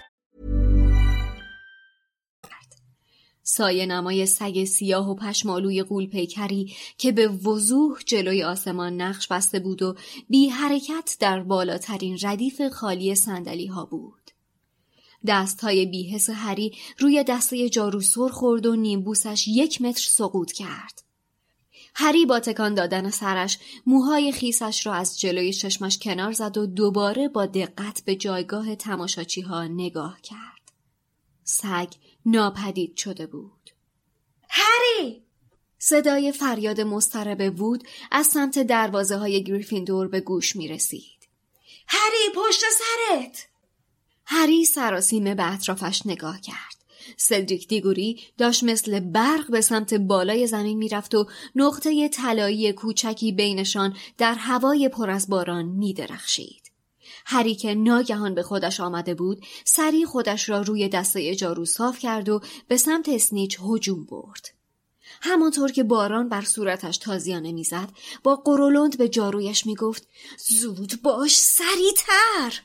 سایه نمای سگ سیاه و پشمالوی غول‌پیکری که به وضوح جلوی آسمان نقش بسته بود و بی حرکت در بالاترین ردیف خالی صندلی‌ها بود. دست‌های بی‌حس هری روی دسته جارو سر خورد و نیمبوسش 1 متر سقوط کرد. هری با تکان دادن سرش موهای خیسش را از جلوی چشمش کنار زد و دوباره با دقت به جایگاه تماشاچی‌ها نگاه کرد. سگ ناپدید شده بود. هری! صدای فریاد مضطرب وود از سمت دروازه‌های گریفیندور به گوش می رسید. هری پشت سرت! هری سراسیمه به اطرافش نگاه کرد. سدریک دیگوری داشت مثل برق به سمت بالای زمین میرفت و نقطه طلایی کوچکی بینشان در هوای پر از باران میدرخشید. هری که ناگهان به خودش آمده بود، سریع خودش را روی دسته جارو صاف کرد و به سمت اسنیچ هجوم برد. همانطور که باران بر صورتش تازیانه میزد، با قرولند به جارویش میگفت زود باش، سریع‌تر.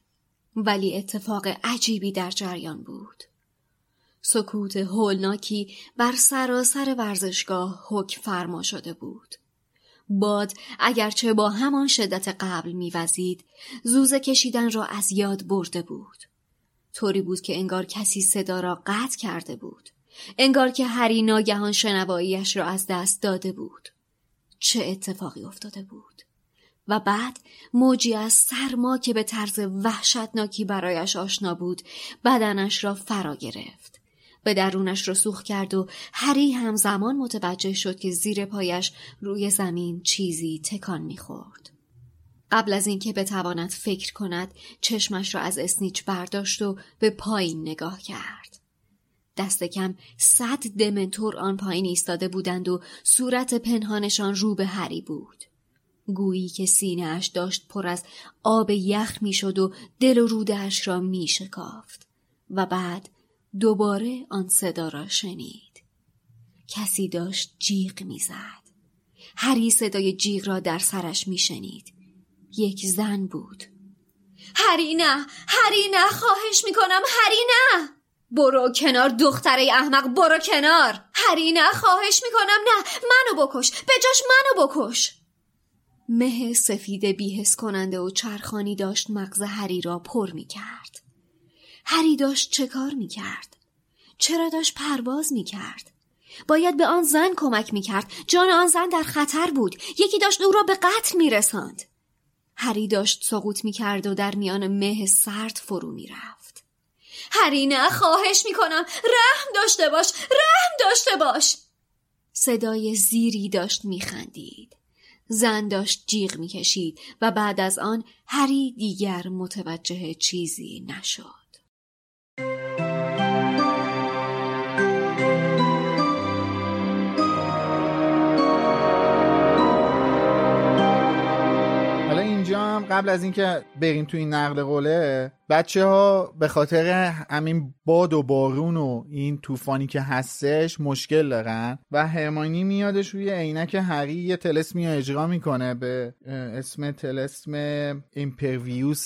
ولی اتفاق عجیبی در جریان بود. سکوت هولناکی بر سراسر ورزشگاه حکم فرما شده بود. باد اگرچه با همان شدت قبل میوزید، زوزه کشیدن را از یاد برده بود. طوری بود که انگار کسی صدا را قطع کرده بود. انگار که هری ناگهان شنواییش را از دست داده بود. چه اتفاقی افتاده بود؟ و بعد موجی از سرما که به طرز وحشتناکی برایش آشنا بود بدنش را فرا گرفت. به درونش رسوخ کرد و هری همزمان متوجه شد که زیر پایش روی زمین چیزی تکان می‌خورد. قبل از اینکه بتواند فکر کند چشمش را از اسنیچ برداشت و به پایین نگاه کرد. دست کم 100 دمنتور آن پایین ایستاده بودند و صورت پنهانشان رو به هری بود. گویی که سینه‌اش داشت پر از آب یخ می‌شد و دل و روده‌اش را می‌شکافت. و بعد دوباره آن صدا را شنید. کسی داشت جیغ می‌زد. هری صدای جیغ را در سرش می‌شنید. یک زن بود. هری نه! هری نه! خواهش می‌کنم هری نه! برو کنار دختره احمق، برو کنار! هری نه! خواهش می‌کنم نه! منو بکش! به جاش منو بکش! مه سفید بی‌حس کننده و چرخانی داشت مغز هری را پر می‌کرد. هری داشت چه کار می‌کرد؟ چرا داشت پرواز می‌کرد؟ باید به آن زن کمک می‌کرد. جان آن زن در خطر بود. یکی داشت او را به قتل می‌رساند. هری داشت سقوط می‌کرد و در میان مه سرد فرو می‌رفت. هری نه! خواهش می‌کنم رحم داشته باش! رحم داشته باش! صدای زیری داشت می‌خندید. زن داشت جیغ می‌کشید و بعد از آن هری دیگر متوجه چیزی نشد. حالا اینجا هم قبل از اینکه بریم تو این نقل قوله، بچه‌ها به خاطر همین باد و بارون و این طوفانی که هستش مشکل دارن و هرماینی میادش روی عینک هری یه طلسمی اجرا میکنه به اسم طلسم ایمپرویوس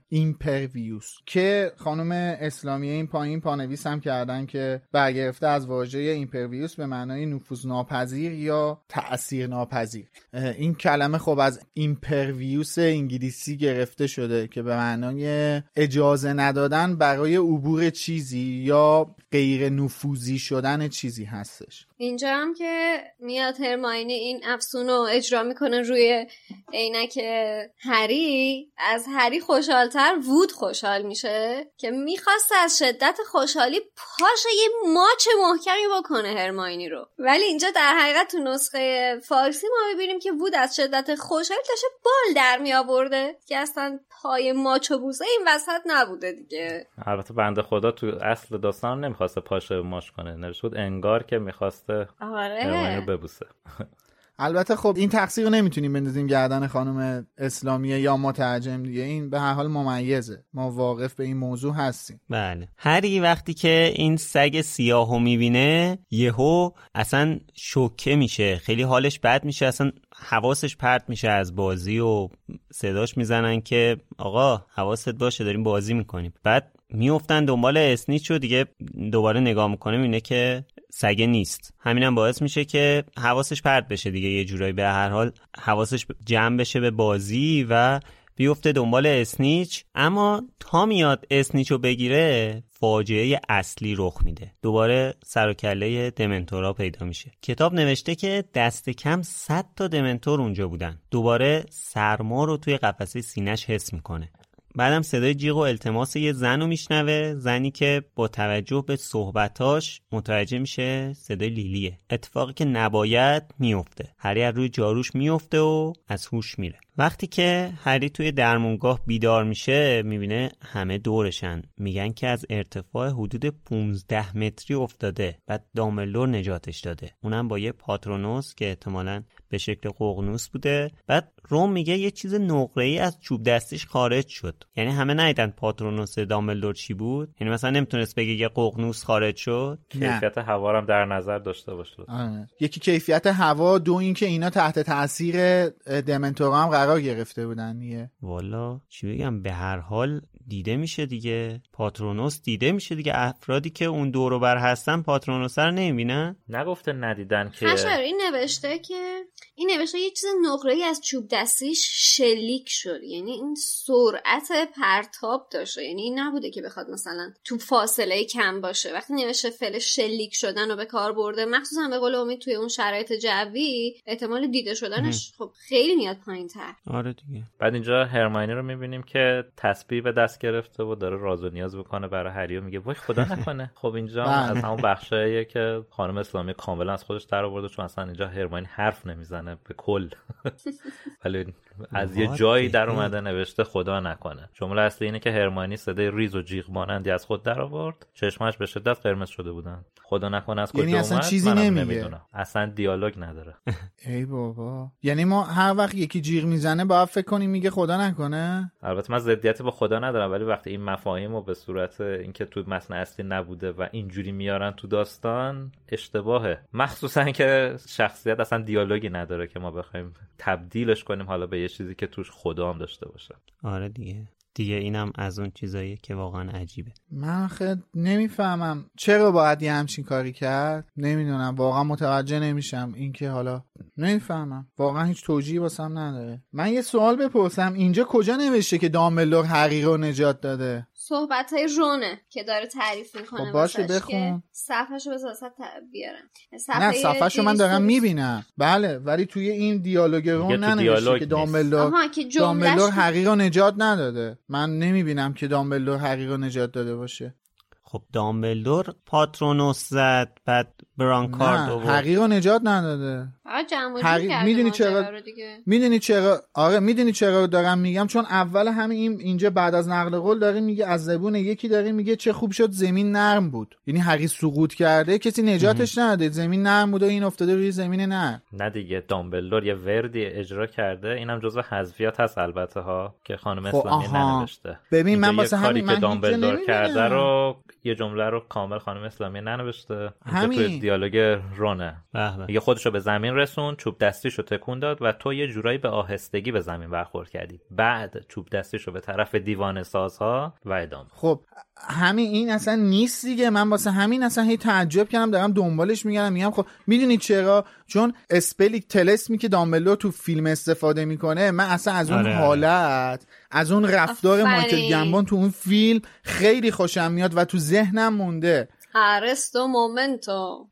که خانم اسلامیه این پایین پانویس هم کردن که برگرفته از واژه ایمپرویوس به معنای نفوذناپذیر یا تأثیرناپذیر. این کلمه خب از ایمپرویوس انگلیسی گرفته شده که به معنای اجازه ندادن برای عبور چیزی یا غیر نفوذی شدن چیزی هستش. اینجا هم که میاد هرماینی این افسون رو اجرا میکنه روی عینک هری، از هری خوشحالتر وود خوشحال میشه که میخواسته از شدت خوشحالی پاش یه ماچ محکمی بکنه هرماینی رو، ولی اینجا در حقیقت تو نسخه فارسی ما میبینیم که وود از شدت خوشحالی داشته بال در میآورده که اصلا پای ماچ و بوسه این وسط نبوده دیگه. البته بنده خدا تو اصل داستان نمیخواسته پاش ماچ کنه، نوشته بود انگار که میخواسته هرماینی رو ببوسه. البته خب این تقصیر رو نمیتونیم بندازیم گردن خانم اسلامیه یا مترجم دیگه، این به هر حال ممیزه، ما واقف به این موضوع هستیم. بله. هری وقتی که این سگ سیاهو میبینه یهو اصلا شوکه میشه، خیلی حالش بد میشه، اصلا حواسش پرت میشه از بازی و صداش میزنن که آقا حواست باشه داریم بازی میکنیم. بعد میافتن دنبال اسنیچ و دیگه دوباره نگاه میکنه میبینه که سگه نیست. همینم باعث میشه که حواسش پرت بشه دیگه، یه جورایی به هر حال حواسش جمع بشه به بازی و بیفته دنبال اسنیچ. اما تا میاد اسنیچو بگیره فاجعه اصلی رخ میده. دوباره سر و کله دمنتورا پیدا میشه. کتاب نوشته که دست کم 100 تا دمنتور اونجا بودن. دوباره سرما رو توی قفسه سینه‌اش حس میکنه. بعدم صدای جیغ و التماس یه زن رو میشنوه، زنی که با توجه به صحبتاش متوجه میشه صدای لیلیه. اتفاقی که نباید میفته. هری از روی جاروش میفته و از هوش میره. وقتی که هری توی درمونگاه بیدار میشه میبینه همه دورشن، میگن که از ارتفاع حدود 15 متری افتاده، بعد دامبلدور نجاتش داده، اونم با یه پاترونوس که احتمالاً به شکل ققنوس بوده. بعد روم میگه یه چیز نقره‌ای از چوب دستیش خارج شد. یعنی همه ندیدن پاترونوس دامبلدور چی بود، یعنی مثلا نمیتونست بگه یه ققنوس خارج شد. کیفیت هوا هم در نظر داشته باشه. یکی کیفیت هوا، دو این که اینا تحت تاثیر دمنتورها هم قرار گرفته بودن دیگه. والا چی بگم، به هر حال دیده میشه دیگه، پاترونوس دیده میشه دیگه. افرادی که اون دور و بر هستن پاترونوس رو نمیبینن. نگفته ندیدن که این نوشته یه چیز نقره‌ای از چوب دستیش شلیک شد، یعنی این سرعت پرتاب داشته، یعنی این نبوده که بخواد مثلا تو فاصله کم باشه. وقتی نوشته فعل شلیک شدن رو به کار برده، مخصوصا به قول امید توی اون شرایط جوی، احتمال دیده شدنش خب خیلی میاد پایین‌تر. آره دیگه. بعد اینجا هرماینی رو میبینیم که تسبیح به دست گرفته و داره راز و نیاز بکنه برای هری و میگه وای خدا نکنه. خب اینجا از همون بخشاییه که خانم اسلامی کاملا از خودش در آورده، چون اصلا اینجا هرماینی حرف نمیزنه به کل. ولی از یه جایی در اومده نوشته خدا نکنه. جمله اصلی اینه که هرماینی صدای ریز و جیغ مانندی از خود در آورد، چشماش به شدت قرمز شده بودن. خدا نکنه از کجا اومد، اصلا چیزی نمیدونم. اصلا دیالوگ نداره. ای بابا، یعنی ما هر وقت یکی جیغ میزنه باید فکر کنیم میگه خدا نکنه. البته من ضدیتی با خدا ندارم، ولی وقتی این مفاهیم رو به صورت اینکه تو متن اصلی نبوده و اینجوری میارن تو داستان، اشتباهه. مخصوصا که شخصیت اصلا دیالوگی نداره که ما بخوایم تبدیلش کنیم حالا به یه چیزی که توش خدا هم داشته باشه. آره دیگه اینم از اون چیزاییه که واقعا عجیبه. من خیلی نمیفهمم چرا باید یه همچین کاری کرد. نمیدونم، واقعا متوجه نمیشم. این که حالا نمیفهمم، واقعا هیچ توجیهی واسم نداره. من یه سوال بپرسم، اینجا کجا نوشته که دامبلدور هری رو نجات داده؟ صحبت‌های رونه که داره تعریف میکنه. خب باشه بخون. صفحه‌شو به واسط بیارم. نه صفحه‌شو من دارم میبینم. بله، ولی توی این دیالوگ رون ننوشته که دامبلدور هری رو نجات نداده. من نمیبینم که دامبلدور هری رو نجات داده باشه. خب دامبلدور پاترونوس زد، بعد برانکارد آورد. هری رو نجات نداده. میدونی چرا؟ آره میدونی چرا دارم میگم؟ چون اول همین اینجا بعد از نقل قول داره میگه، از زبون یکی داره میگه چه خوب شد زمین نرم بود. یعنی هری سقوط کرده، کسی نجاتش نداده، زمین نرم بود و این افتاده روی زمین نرم. نه دیگه، دامبلدور یه وردی اجرا کرده، اینم جزو حذفیات هست البته ها، که خانم اسلامی ننوشته. ببین من واسه همین که دامبلدور کرده رو یه جمله رو کامل خانم اسلامی ننوشته. اینجا توی دیالوگ رونه میگه خودشو به زمین رسون، چوب دستیشو تکون داد و تو یه جورایی به آهستگی به زمین برخورد کردی، بعد چوب دستیشو به طرف دیوانه سازها و ادامه. خب همین این اصلا نیست دیگه. من واسه همین اصلا هی تعجب کردم، دارم دنبالش میگردم، میگم خب میدونید چرا؟ چون اسپلیک تلسمی که دامبلدور تو فیلم استفاده میکنه، من اصلا از اون حالت، از اون رفتار مایکل گمبون تو اون فیلم خیلی خوشم میاد و تو ذهنم مونده. آرستو مومنتوم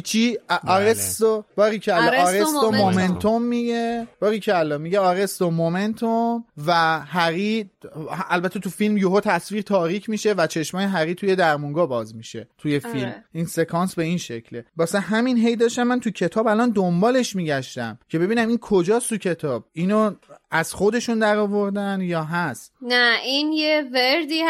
آرستو باریکلا، آرستو مومنتوم میگه، باریکلا میگه آرستو مومنتوم. و هری البته تو فیلم یهو تصویر تاریک میشه و چشمای هری توی درمونگاه باز میشه توی فیلم. این سکانس به این شکله. واسه همین هی داشتم من تو کتاب الان دنبالش میگشتم که ببینم این کجاست تو کتاب، اینو از خودشون در آوردن یا هست. نه این یه وردی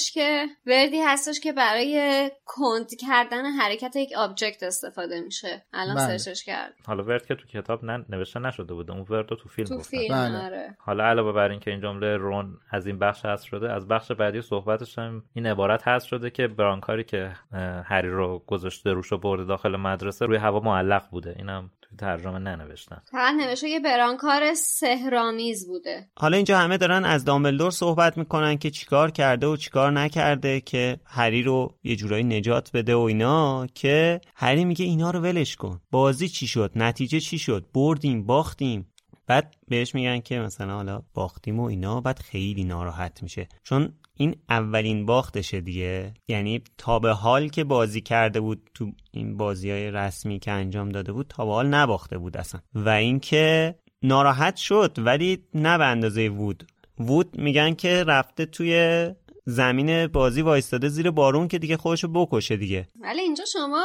هستش که برای کند کردن حرکت یک آبجکت استفاده میشه. الان سرچش کرد. حالا ورد که تو کتاب نوشته نشده بوده، اون ورد رو تو فیلم گفتن. آره. حالا علاوه بر این که این جمله رون از این بخش حذف شده، از بخش بعدی صحبتش هم این عبارت حذف شده که برانکاری که هری رو گذاشته روش و برده داخل مدرسه روی هوا معلق بوده. اینم تو ترجمه ننوشتن، فقط نوشته یه برانکار سحرآمیز بوده. حالا اینجا همه دارن از دامبلدور صحبت میکنن که چیکار کرده و چیکار نکرده که هری رو یه جورایی نجات بده و اینا، که هری میگه اینا رو ولش کن، بازی چی شد، نتیجه چی شد، بردیم باختیم. بعد بهش میگن که مثلا حالا باختیم و اینا، بعد خیلی ناراحت میشه چون این اولین باختشه دیگه. یعنی تا به حال که بازی کرده بود تو این بازی‌های رسمی که انجام داده بود، تا به حال نباخته بود اصلا. و اینکه ناراحت شد ولی نه به اندازه وود میگن که رفته توی زمین بازی وایستاده زیر بارون که دیگه خودشو بکشه دیگه. ولی اینجا شما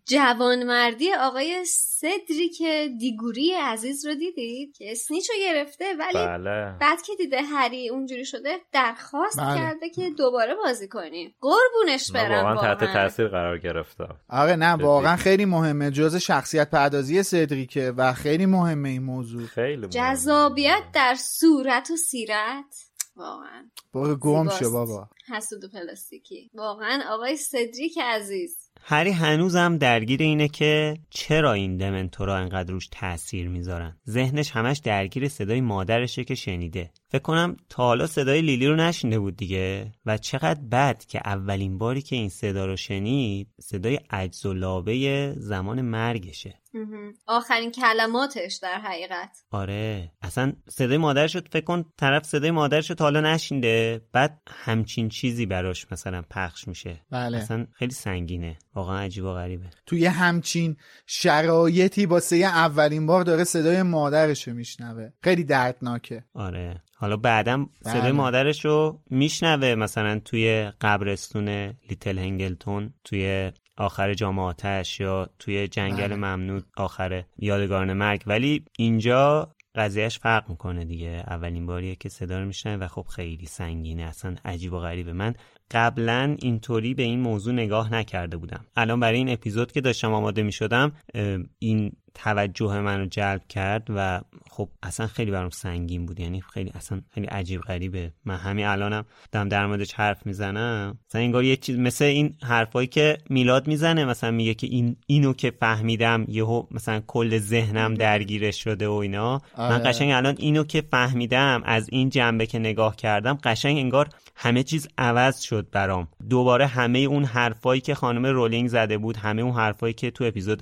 جوانمردی آقای سدریک دیگوری عزیز رو دیدید که اسنیچو گرفته، ولی بعد که دیده هری اونجوری شده درخواست کرده که دوباره بازی کنیم. قربونش برم، واقعا تحت تاثیر قرار گرفتم. آره نه واقعا خیلی مهمه، جزء شخصیت پردازی سدریکه و خیلی مهمه این موضوع. خیلی جذابیت در صورت و سیرت واقعا. برو گم شو بابا. حسود و پلاستیکی. واقعا آقای سدریک عزیز. هری هنوزم درگیر اینه که چرا این دمنتورا انقدر روش تأثیر میذارن. ذهنش همش درگیر صدای مادرشه که شنیده. فکر کنم تا حالا صدای لیلی رو نشنیده بود دیگه، و چقدر بد که اولین باری که این صدا رو شنید صدای عجز و لابه زمان مرگشه. آخرین کلماتش در حقیقت. آره اصلا صدای مادرش رو فکر کن، طرف صدای مادرش رو تا حالا نشنیده، بعد همچین چیزی براش مثلا پخش میشه. بله. اصلا خیلی سنگینه، واقعا عجیب و غریبه. توی همچین شرایطی واسه اولین بار داره صدای مادرش رو میشنوه، خیلی دردناکه. آره حالا بعدم صدای مادرش رو میشنوه مثلا توی قبرستون لیتل هنگلتون، توی آخر جام آتش، یا توی جنگل ممنوع آخر یادگاران مرگ، ولی اینجا قضیهش فرق میکنه دیگه. اولین باریه که صدا رو میشنوه و خب خیلی سنگینه، اصلا عجیب و غریبه. من قبلا اینطوری به این موضوع نگاه نکرده بودم. الان برای این اپیزود که داشتم آماده میشدم این توجه منو جلب کرد و خب اصلا خیلی برام سنگین بود، یعنی خیلی اصلا خیلی عجیب غریبه. من همین الانم دارم در موردش حرف میزنم، مثلا انگار یه چیز مثل این حرفایی که میلاد میزنه، مثلا میگه که اینو که فهمیدم یهو مثلا کل ذهنم درگیرش شده و اینا. من قشنگ الان اینو که فهمیدم از این جنبه که نگاه کردم، قشنگ انگار همه چیز عوض شد برام. دوباره همه اون حرفایی که خانم رولینگ زده بود، همه اون حرفایی که تو اپیزود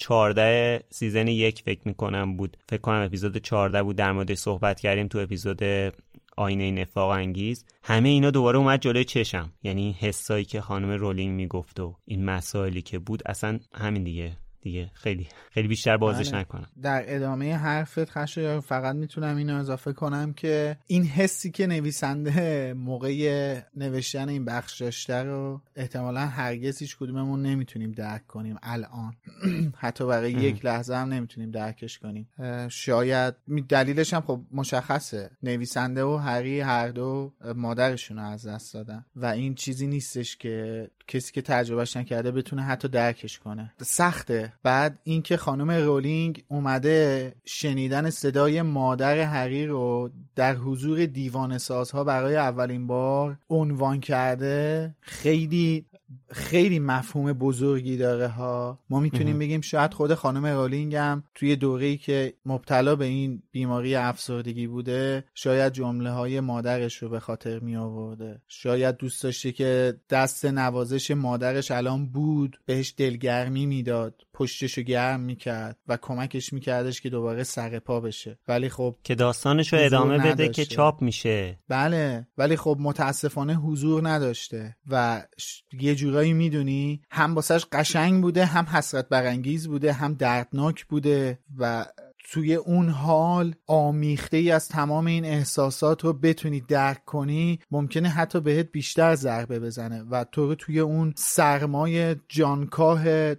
14 سیزن 1 فکر میکنم بود، فکر کنم اپیزود 14 بود، در موردش صحبت کردیم تو اپیزود آینه نفاق انگیز، همه اینا دوباره اومد جلوی چشم. یعنی حسایی که خانم رولینگ میگفت و این مسائلی که بود، اصلا همین دیگه خیلی بیشتر بازش نکنم. در ادامه حرفت خشایار فقط میتونم اینو اضافه کنم که این حسی که نویسنده موقع نوشتن این بخش داشته رو احتمالاً هرگز هیچ کدوممون نمیتونیم درک کنیم الان. حتی برای یک لحظه هم نمیتونیم درکش کنیم. شاید دلیلش هم خب مشخصه، نویسنده و هری هر دو مادرشون رو از دست دادن و این چیزی نیستش که کسی که تجربهش نکرده بتونه حتی درکش کنه. سخته. بعد اینکه خانم رولینگ اومده شنیدن صدای مادر هری رو در حضور دیوانه سازها برای اولین بار عنوان کرده، خیلی خیلی مفهوم بزرگی داره ها. ما میتونیم بگیم شاید خود خانم رولینگ هم توی دوره‌ای که مبتلا به این بیماری افسردگی بوده، شاید جمله های مادرش رو به خاطر می آورده. شاید دوست داشته که دست نوازش مادرش الان بود بهش دلگرمی میداد، پشتشو گرم میکرد و کمکش میکردش که دوباره سر پا بشه. ولی خب که داستانشو ادامه بده که چاپ میشه. بله ولی خب متاسفانه حضور نداشته و یه جورایی میدونی هم واسش قشنگ بوده، هم حسرت برانگیز بوده، هم دردناک بوده و توی اون حال آمیخته ای از تمام این احساسات رو بتونی درک کنی، ممکنه حتی بهت بیشتر ضربه بزنه و تو رو توی اون سرمای جانکاه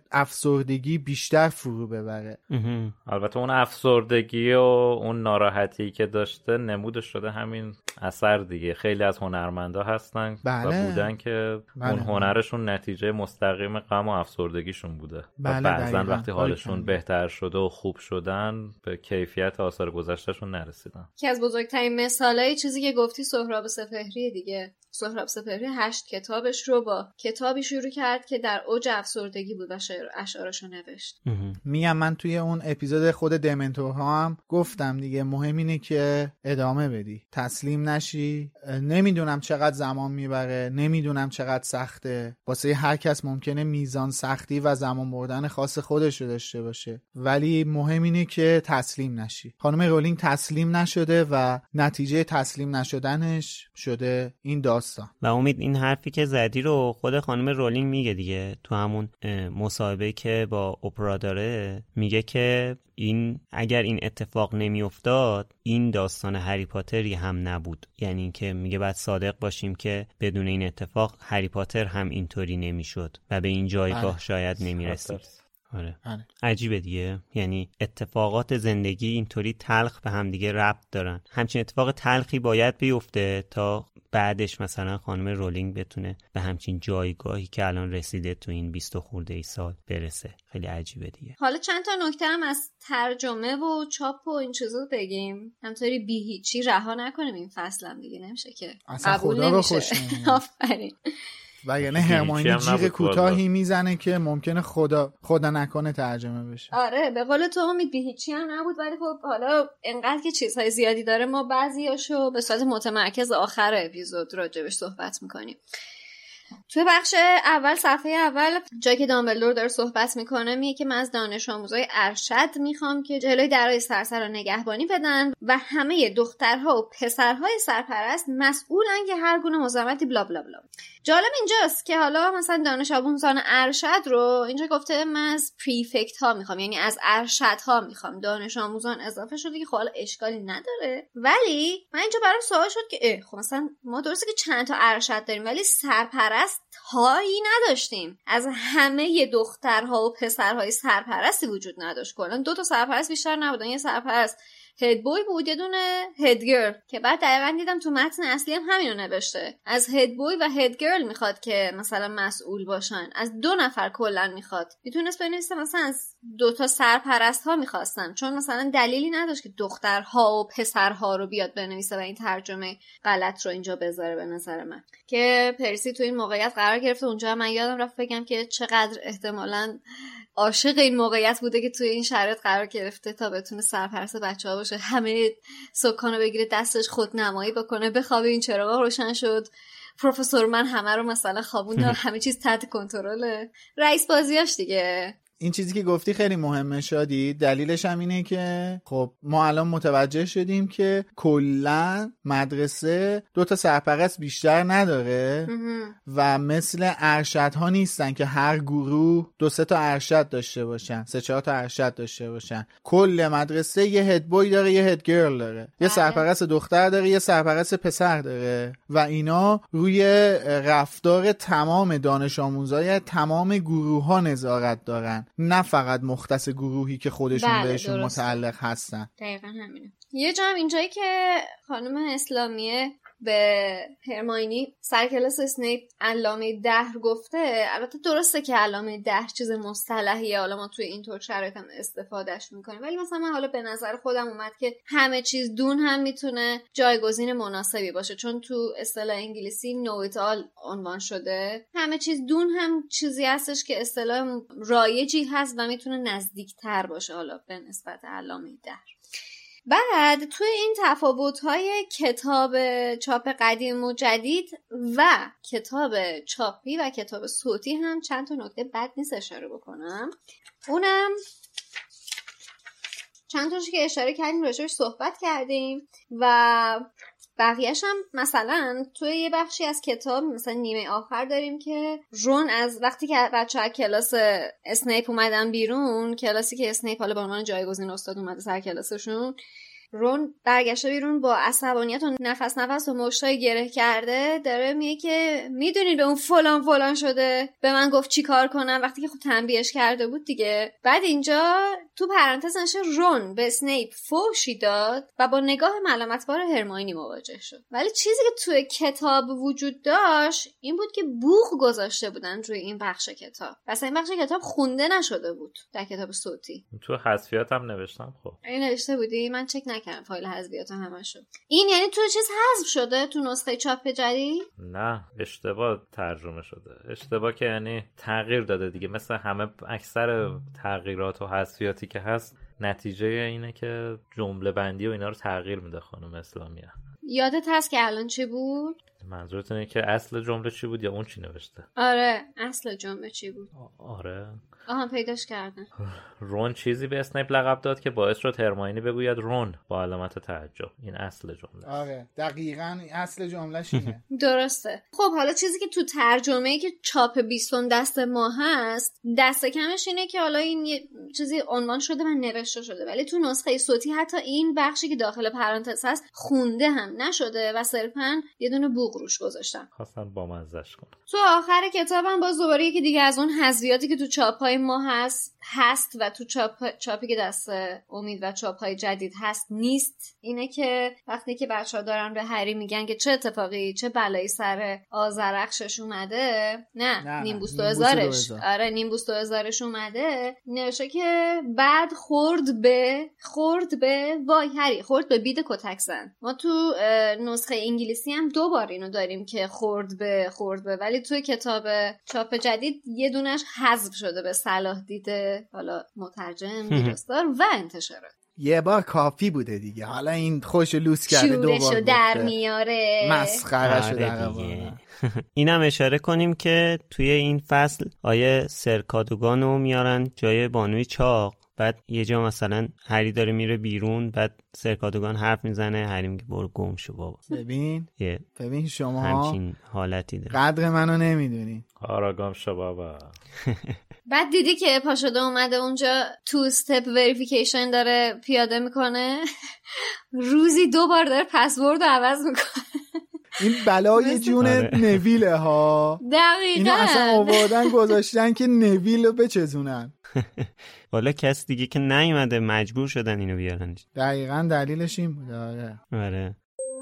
افسردگی بیشتر فرو ببره. البته اون افسردگی و اون ناراحتی که داشته نمودش شده همین اثر دیگه. خیلی از هنرمندا هستن و بودن که اون هنرشون نتیجه مستقیم غم و افسردگیشون بوده و بعضا وقتی حالشون بهتر شده و خوب شدن به کیفیت آثار گذشتهشون نرسیدن. که از بزرگترین مثالای چیزی که گفتی سهراب سپهری دیگه. سهراب سپهری 8 کتابش رو با کتابی شروع کرد که در اوج افسردگی بود و اشعارشو نوشت. میگم من توی اون اپیزود خود دمنتورها هم گفتم دیگه، مهم اینه که ادامه بدی، تسلیم نشی. نمیدونم چقدر زمان میبره، نمیدونم چقدر سخته، واسه هر کس ممکنه میزان سختی و زمان بردن خاص خودش رو داشته باشه، ولی مهم اینه که تسلیم نشی. خانم رولینگ تسلیم نشده و نتیجه تسلیم نشدنش شده این داستان. و امید این حرفی که زدی رو خود خانم رولینگ میگه دیگه تو همون مصاحبه که با اپرا داره، میگه که این اگر این اتفاق نمیافتاد این داستان هری پاتری هم نبود. یعنی اینکه میگه باید صادق باشیم که بدون این اتفاق هری پاتر هم اینطوری نمیشد و به این جایگاه شاید نمیرسید. آره. عجیبه دیگه، یعنی اتفاقات زندگی اینطوری تلخ به هم دیگه ربط دارن. همچین اتفاق تلخی باید بیفته تا بعدش مثلا خانم رولینگ بتونه به همچین جایگاهی که الان رسیده تو این 20 خورده ای سال برسه. خیلی عجیبه دیگه. حالا چند تا نکته هم از ترجمه و چاپ و این چیزا بگیم، همطوری بی هیچی رها نکنیم این فصل هم دیگه، نمیشه که اصلا خدا رو خوش نمیاد. آفرین. و یعنی هرماینی جیغ کوتاهی میزنه که ممکنه خدا نکنه ترجمه بشه. آره به قول تو امید بی هیچی هم نبود، ولی خب حالا انقدر که چیزهای زیادی داره ما بعضیاشو به صورت متمرکز آخر اپیزود راجبش صحبت میکنیم. توی بخش اول، صفحه اول، جایی که دامبلدور داره صحبت میکنه، میگه که من از دانش آموزای ارشد میخوام که جلوی درهای سرسر رو نگهبانی بدن و همه دخترها و پسرهای سرپرست مسئولن که هر گونه مزاحمتی بلا بلا بلا. جالب اینجاست که حالا مثلا دانش آموزان ارشد رو اینجا گفته من از پریفکت ها میخوام، یعنی از ارشد ها میخوام. دانش آموزان اضافه شده که خب حالا اشکالی نداره، ولی من اینجا برام سوال شد که خب مثلا ما درسته که چند تا ارشد داریم ولی سرپرست هایی نداشتیم. از همه دخترها و پسرهای سرپرستی وجود نداشت. کلا 2 تا سرپرست بیشتر نبودن. یه سرپرست هد بوی بود، یه دونه هد گرل، که بعد دقیقاً دیدم تو متن اصلی هم همینو نوشته. از هد بوی و هد گرل میخواد که مثلا مسئول باشن. از 2 نفر کلا میخواد. میتونست بنویسه مثلا از 2 تا سرپرست ها میخواستن، چون مثلا دلیلی نداشت که دخترها و پسرها رو بیاد بنویسه و این ترجمه غلط رو اینجا بذاره. به نظر من که پرسی تو این موقعیت قرار گرفته، اونجا من یادم رفت بگم که چقدر احتمالاً عاشق این موقعیت بوده که توی این شرایط قرار گرفته تا بتونه سرپرست بچه‌ها باشه، همه سکانو بگیره دستش، خودنمایی بکنه، بخوابه، این چراغا روشن شد، پروفسور من همه رو مثلا خوابوند، همه چیز تحت کنترله. رئیس بازیاش دیگه. این چیزی که گفتی خیلی مهمه شادی. دلیلش هم اینه که خب ما الان متوجه شدیم که کلا مدرسه 2 تا سرپرست بیشتر نداره و مثل ارشدها نیستن که هر گروه 2-3 تا ارشد داشته باشن، 3-4 تا ارشد داشته باشن. کل مدرسه یه هد بوی داره، یه هد گرل داره، یه سرپرست دختر داره، یه سرپرست پسر داره و اینا روی رفتار تمام دانش آموزای تمام گروه ها نظارت دارن، نه فقط مختص گروهی که خودشون بهشون متعلق هستن. دقیقا همینه. یه جا هم اینجایی که خانم اسلامیه به هرماینی سر کلاس اسنیپ علامه دهر گفته، البته درسته که علامه دهر چیز مصطلحیه، حالا ما توی اینطور شرایط هم استفادهش میکنیم، ولی مثلا من حالا به نظر خودم اومد که همه چیز دون هم میتونه جایگزین مناسبی باشه، چون تو اصطلاح انگلیسی know it all عنوان شده. همه چیز دون هم چیزی هستش که اصطلاح رایجی هست و میتونه نزدیکتر باشه حالا به نسبت علامه دهر. بعد توی این تفاوت‌های کتاب چاپ قدیم و جدید و کتاب چاپی و کتاب صوتی هم چند تا نکته بد نیست اشاره بکنم. اونم چند تاشی که اشاره کردیم راجعش صحبت کردیم و بقیه‌اش هم مثلا توی یه بخشی از کتاب مثلا نیمه آخر داریم که رون از وقتی که بچه‌ها کلاس اسنیپ اومدن بیرون، کلاسی که اسنیپ حالا به عنوان جایگزین استاد اومده سر کلاسشون، رون برگشته بیرون با عصبانیت و نفس و مشتای گره کرده، داره میگه که میدونید به اون فلان شده، به من گفت چی کار کنم، وقتی که خود تنبیهش کرده بود دیگه. بعد اینجا تو پرانتز نشه رون به اسنیپ فوشی داد و با نگاه ملامتبار هرماینی مواجه شد. ولی چیزی که توی کتاب وجود داشت این بود که بوق گذاشته بودن روی این بخش کتاب، مثلا این بخش کتاب خونده نشده بود در کتاب صوتی. تو حذفیات هم نوشتم. خب این نوشته بودی؟ من چک نکردم فایل حذفیات همشو. این یعنی تو چیز حذف شده تو نسخه چاپ جدید؟ نه، اشتباه ترجمه شده. اشتباه که یعنی تغییر داده دیگه، مثل همه اکثر تغییرات و حذفیاتی که هست نتیجه اینه که جمله بندی و اینا رو تغییر میده خانم اسلامیه. یادت هست که الان چی بود؟ منظورت اینه که اصل جمله چی بود یا اون چی نوشته؟ آره اصل جمله چی بود؟ آره پیداش کردن. رون چیزی به اسنیپ لقب داد که باعث شد هرماینی بگوید رون با علامت تعجب. این اصل جمله. آره دقیقاً اصل جملهش اینه. درسته. خب حالا چیزی که تو ترجمه‌ای که چاپ 20 دست ما هست، دست کمش اینه که حالا این یه چیزی عنوان شده و نوشته شده، ولی تو نسخه صوتی حتی این بخشی که داخل پرانتز هست خونده هم نشده و صرفاً یه دونه بوق روش گذاشتن. خواستن با مزهش کنن. تو آخر کتابم باز دوباره یکی دیگه از اون حذفیاتی که تو چاپ‌های ما هست و تو چاپی که دست امید و چاپ‌های جدید هست نیست. اینه که وقتی که بچه‌ها دارن به هری میگن که چه اتفاقی چه بلایی سر آذرخشش اومده، نه نیمبوس 2000ش، آره نیمبوس 2000ش اومده، نوشته که بعد خورد به وای هری خورد به بید کتک زن. ما تو نسخه انگلیسی هم 2 بار اینو داریم که خورد به، ولی توی کتاب چاپ جدید یه دونش حذف شده به صلاح دیده حالا مترجم درستار و انتشارات. یه بار کافی بوده دیگه، حالا این خوش لوس کرده 2 بار شورشو در میاره، مسخره‌شو در میاره. اینم اشاره کنیم که توی این فصل آیه سرکادوگانو میارن جای بانوی چاق، بعد یه جا مثلا هری داره میره بیرون، بعد سرکادوگان حرف میزنه، هری میگه برو گم شو بابا. ببین شما همچین حالتی داره. قدر منو نمیدونی. آرا گم شو بابا. بعد دیدی که پاشده اومده اونجا تو استپ وریفیکیشن داره پیاده میکنه، روزی 2 بار داره پسورد رو عوض میکنه. این بلای جون نویله ها. دقیقاً اینو اصلا آوردن گذاشتن که نویل رو بچزونن. والا کس دیگه که نیومده مجبور شدن اینو بیارن. دقیقاً دلیلش این بود. آره.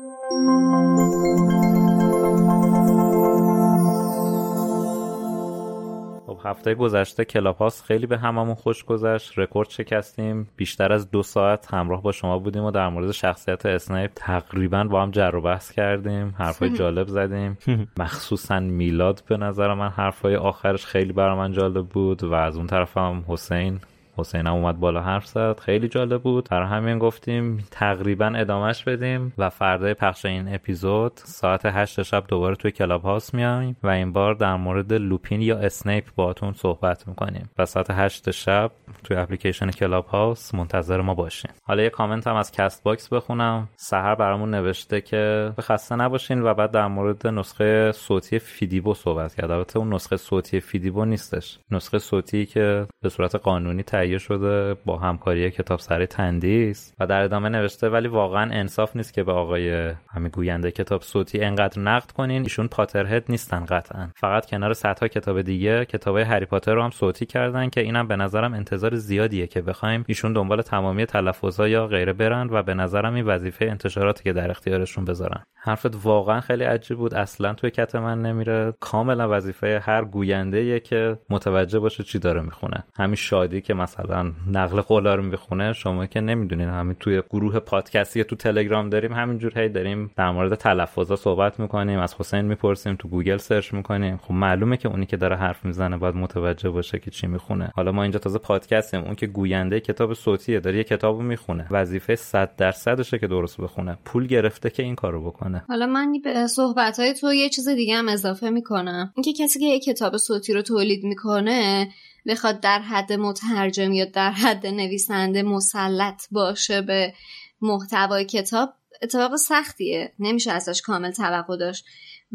هفته گذشته کلاب هاوس خیلی به هممون خوش گذشت، رکورد شکستیم، بیشتر از 2 ساعت همراه با شما بودیم و در مورد شخصیت اسنیپ تقریبا با هم جر و بحث کردیم، حرفای جالب زدیم. مخصوصا میلاد به نظر من حرفای آخرش خیلی برای من جالب بود و از اون طرف هم حسین هم اومد بالا حرف زد، خیلی جالب بود. برای همین گفتیم تقریبا ادامهش بدیم و فردای پخش این اپیزود ساعت 8 شب دوباره توی کلاب هاوس میایم و این بار در مورد لوپین یا اسنیپ باهاتون صحبت میکنیم و ساعت 8 شب توی اپلیکیشن کلاب هاوس منتظر ما باشین. حالا یه کامنت هم از کست باکس بخونم. سحر برامون نوشته که خسته نباشین و بعد در مورد نسخه صوتی فیدیبو صحبت کرد. البته اون نسخه صوتی فیدیبو نیستش، نسخه صوتی که به صورت قانونی تهیه شده با همکاری کتاب سری تندیس. و در ادامه نوشته ولی واقعا انصاف نیست که به آقای همین گوینده کتاب صوتی انقدر نقد کنین، ایشون پاترهد نیستن قطعا، فقط کنار صدها کتاب دیگه کتابای هری پاتر رو هم صوتی کردن که اینم به نظرم انتظار زیادیه که بخوایم ایشون دنبال تمامی تلفظها یا غیره برن و به نظرم این وظیفه انتشاراتی که در اختیارشون بذارن. حرفت واقعا خیلی عجیب بود، اصلا توی کت من نمیره، کاملا وظیفه هر گوینده‌ایه که متوجه باشه چی داره میخونه. همین شادی که مثلا نقل قولا رو میخونه، شما که نمیدونین همین توی گروه پادکستی تو تلگرام داریم همینجور هی داریم در مورد تلفظا صحبت میکنیم، از حسین میپرسیم، تو گوگل سرچ میکنیم. خب معلومه که اونی که داره حرف میزنه باید متوجه باشه که چی میخونه. حالا ما اینجا تازه پادکستیم، اون که گوینده کتاب صوتیه داره یه کتابو میخونه، وظیفه 100%شه که درست بخونه، پول گرفته که این کارو بکنه. حالا من به صحبت‌های تو یه چیز دیگه هم اضافه میکنم، اینکه کسی که یه کتاب صوتی رو تولید میکنه بخواد در حد مترجم یا در حد نویسنده مسلط باشه به محتوای کتاب اتفاق سختیه، نمیشه ازش کامل توقع داشت.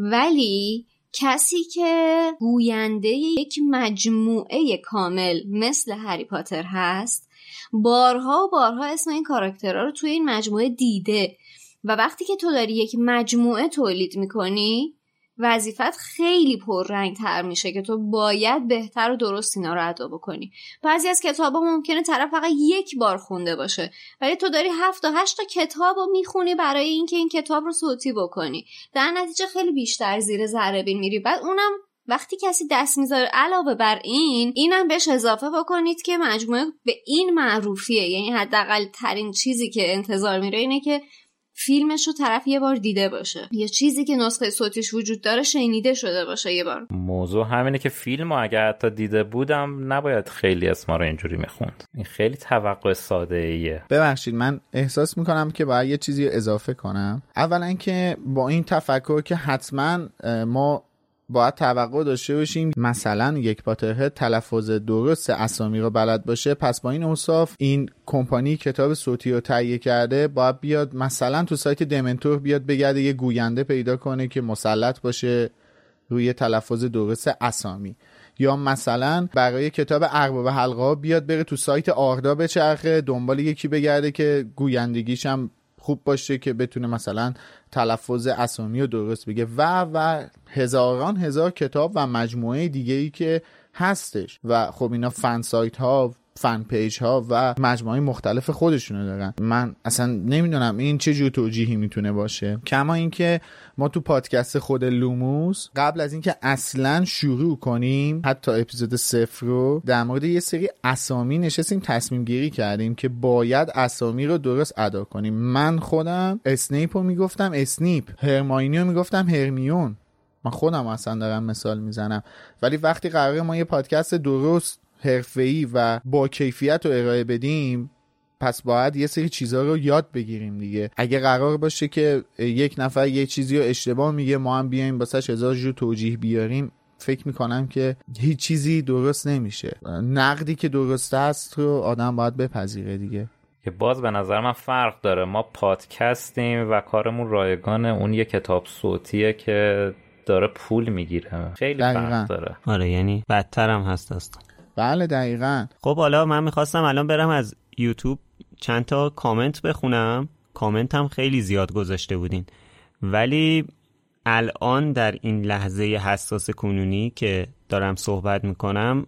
ولی کسی که گوینده یک مجموعه کامل مثل هری پاتر هست، بارها و بارها اسم این کاراکترها رو توی این مجموعه دیده و وقتی که تو داری یک مجموعه تولید میکنی وظیفت خیلی پررنگ تر میشه که تو باید بهتر و درست اینا رو ادا بکنی. بعضی از کتابا ممکنه طرف فقط 1 بار خونده باشه ولی تو داری 7 تا 8 تا کتابو میخونی برای اینکه این کتاب رو صوتی بکنی، در نتیجه خیلی بیشتر زیر ذره بین میری. بعد اونم وقتی کسی دست میذاره علاوه بر اینم بهش اضافه بکنید که مجموعه به این معروفیه، یعنی حداقل ترین چیزی که انتظار میره اینه که فیلمش رو طرف یه بار دیده باشه یا چیزی که نسخه صوتیش وجود داره شنیده شده باشه یه بار. موضوع همینه که فیلمو اگه حتی دیده بودم نباید خیلی اسما رو اینجوری میخوند. این خیلی توقع ساده ایه. ببخشید من احساس میکنم که باید یه چیزی رو اضافه کنم. اولا که با این تفکر که حتما ما باید توقع داشته باشیم مثلا یک پاترهد تلفظ درست اسامی رو بلد باشه، پس با این اوصاف این کمپانی کتاب صوتی رو تهیه کرده باید بیاد مثلا تو سایت دمنتور بیاد بگرده یه گوینده پیدا کنه که مسلط باشه روی تلفظ درست اسامی، یا مثلا برای کتاب ارباب حلقه‌ها بیاد بره تو سایت آردا بچرخه دنبال یکی بگرده که گویندگیش هم خوب باشه که بتونه مثلا تلفظ اسامی رو درست بگه و هزاران هزار کتاب و مجموعه دیگه‌ای که هستش و خب اینا فن سایت ها، فن پیج ها و مجموعه مختلف خودشونو دارن. من اصلا نمیدونم این چه جور توجیهی میتونه باشه. کما اینکه ما تو پادکست خود لوموس قبل از اینکه اصلا شروع کنیم حتی اپیزود 0 رو در مورد یه سری اسامی نشستیم تصمیم گیری کردیم که باید اسامی رو درست ادا کنیم. من خودم اسنیپ رو میگفتم اسنیپ، هرماینی رو میگفتم هرمیون. من خودم اصلا دارم مثال میزنم، ولی وقتی قراره ما یه پادکست درست حرفه‌ای و با کیفیت رو ارائه بدیم پس باید یه سری چیزها رو یاد بگیریم دیگه. اگه قرار باشه که یک نفر یه چیزی رو اشتباه میگه ما هم بیایم واسش هزار جور توجیه بیاریم، فکر میکنم که هیچ چیزی درست نمیشه. نقدی که درست است رو آدم باید بپذیره دیگه. که باز به نظر من فرق داره، ما پادکستیم و کارمون رایگان، اون یه کتاب صوتیه که داره پول میگیره. خیلی فرق داره. آره یعنی بدتر هم هست. بله دقیقاً. خب حالا من میخواستم الان برم از یوتیوب چند تا کامنت بخونم. کامنت هم خیلی زیاد گذاشته بودین، ولی الان در این لحظه حساس کنونی که دارم صحبت میکنم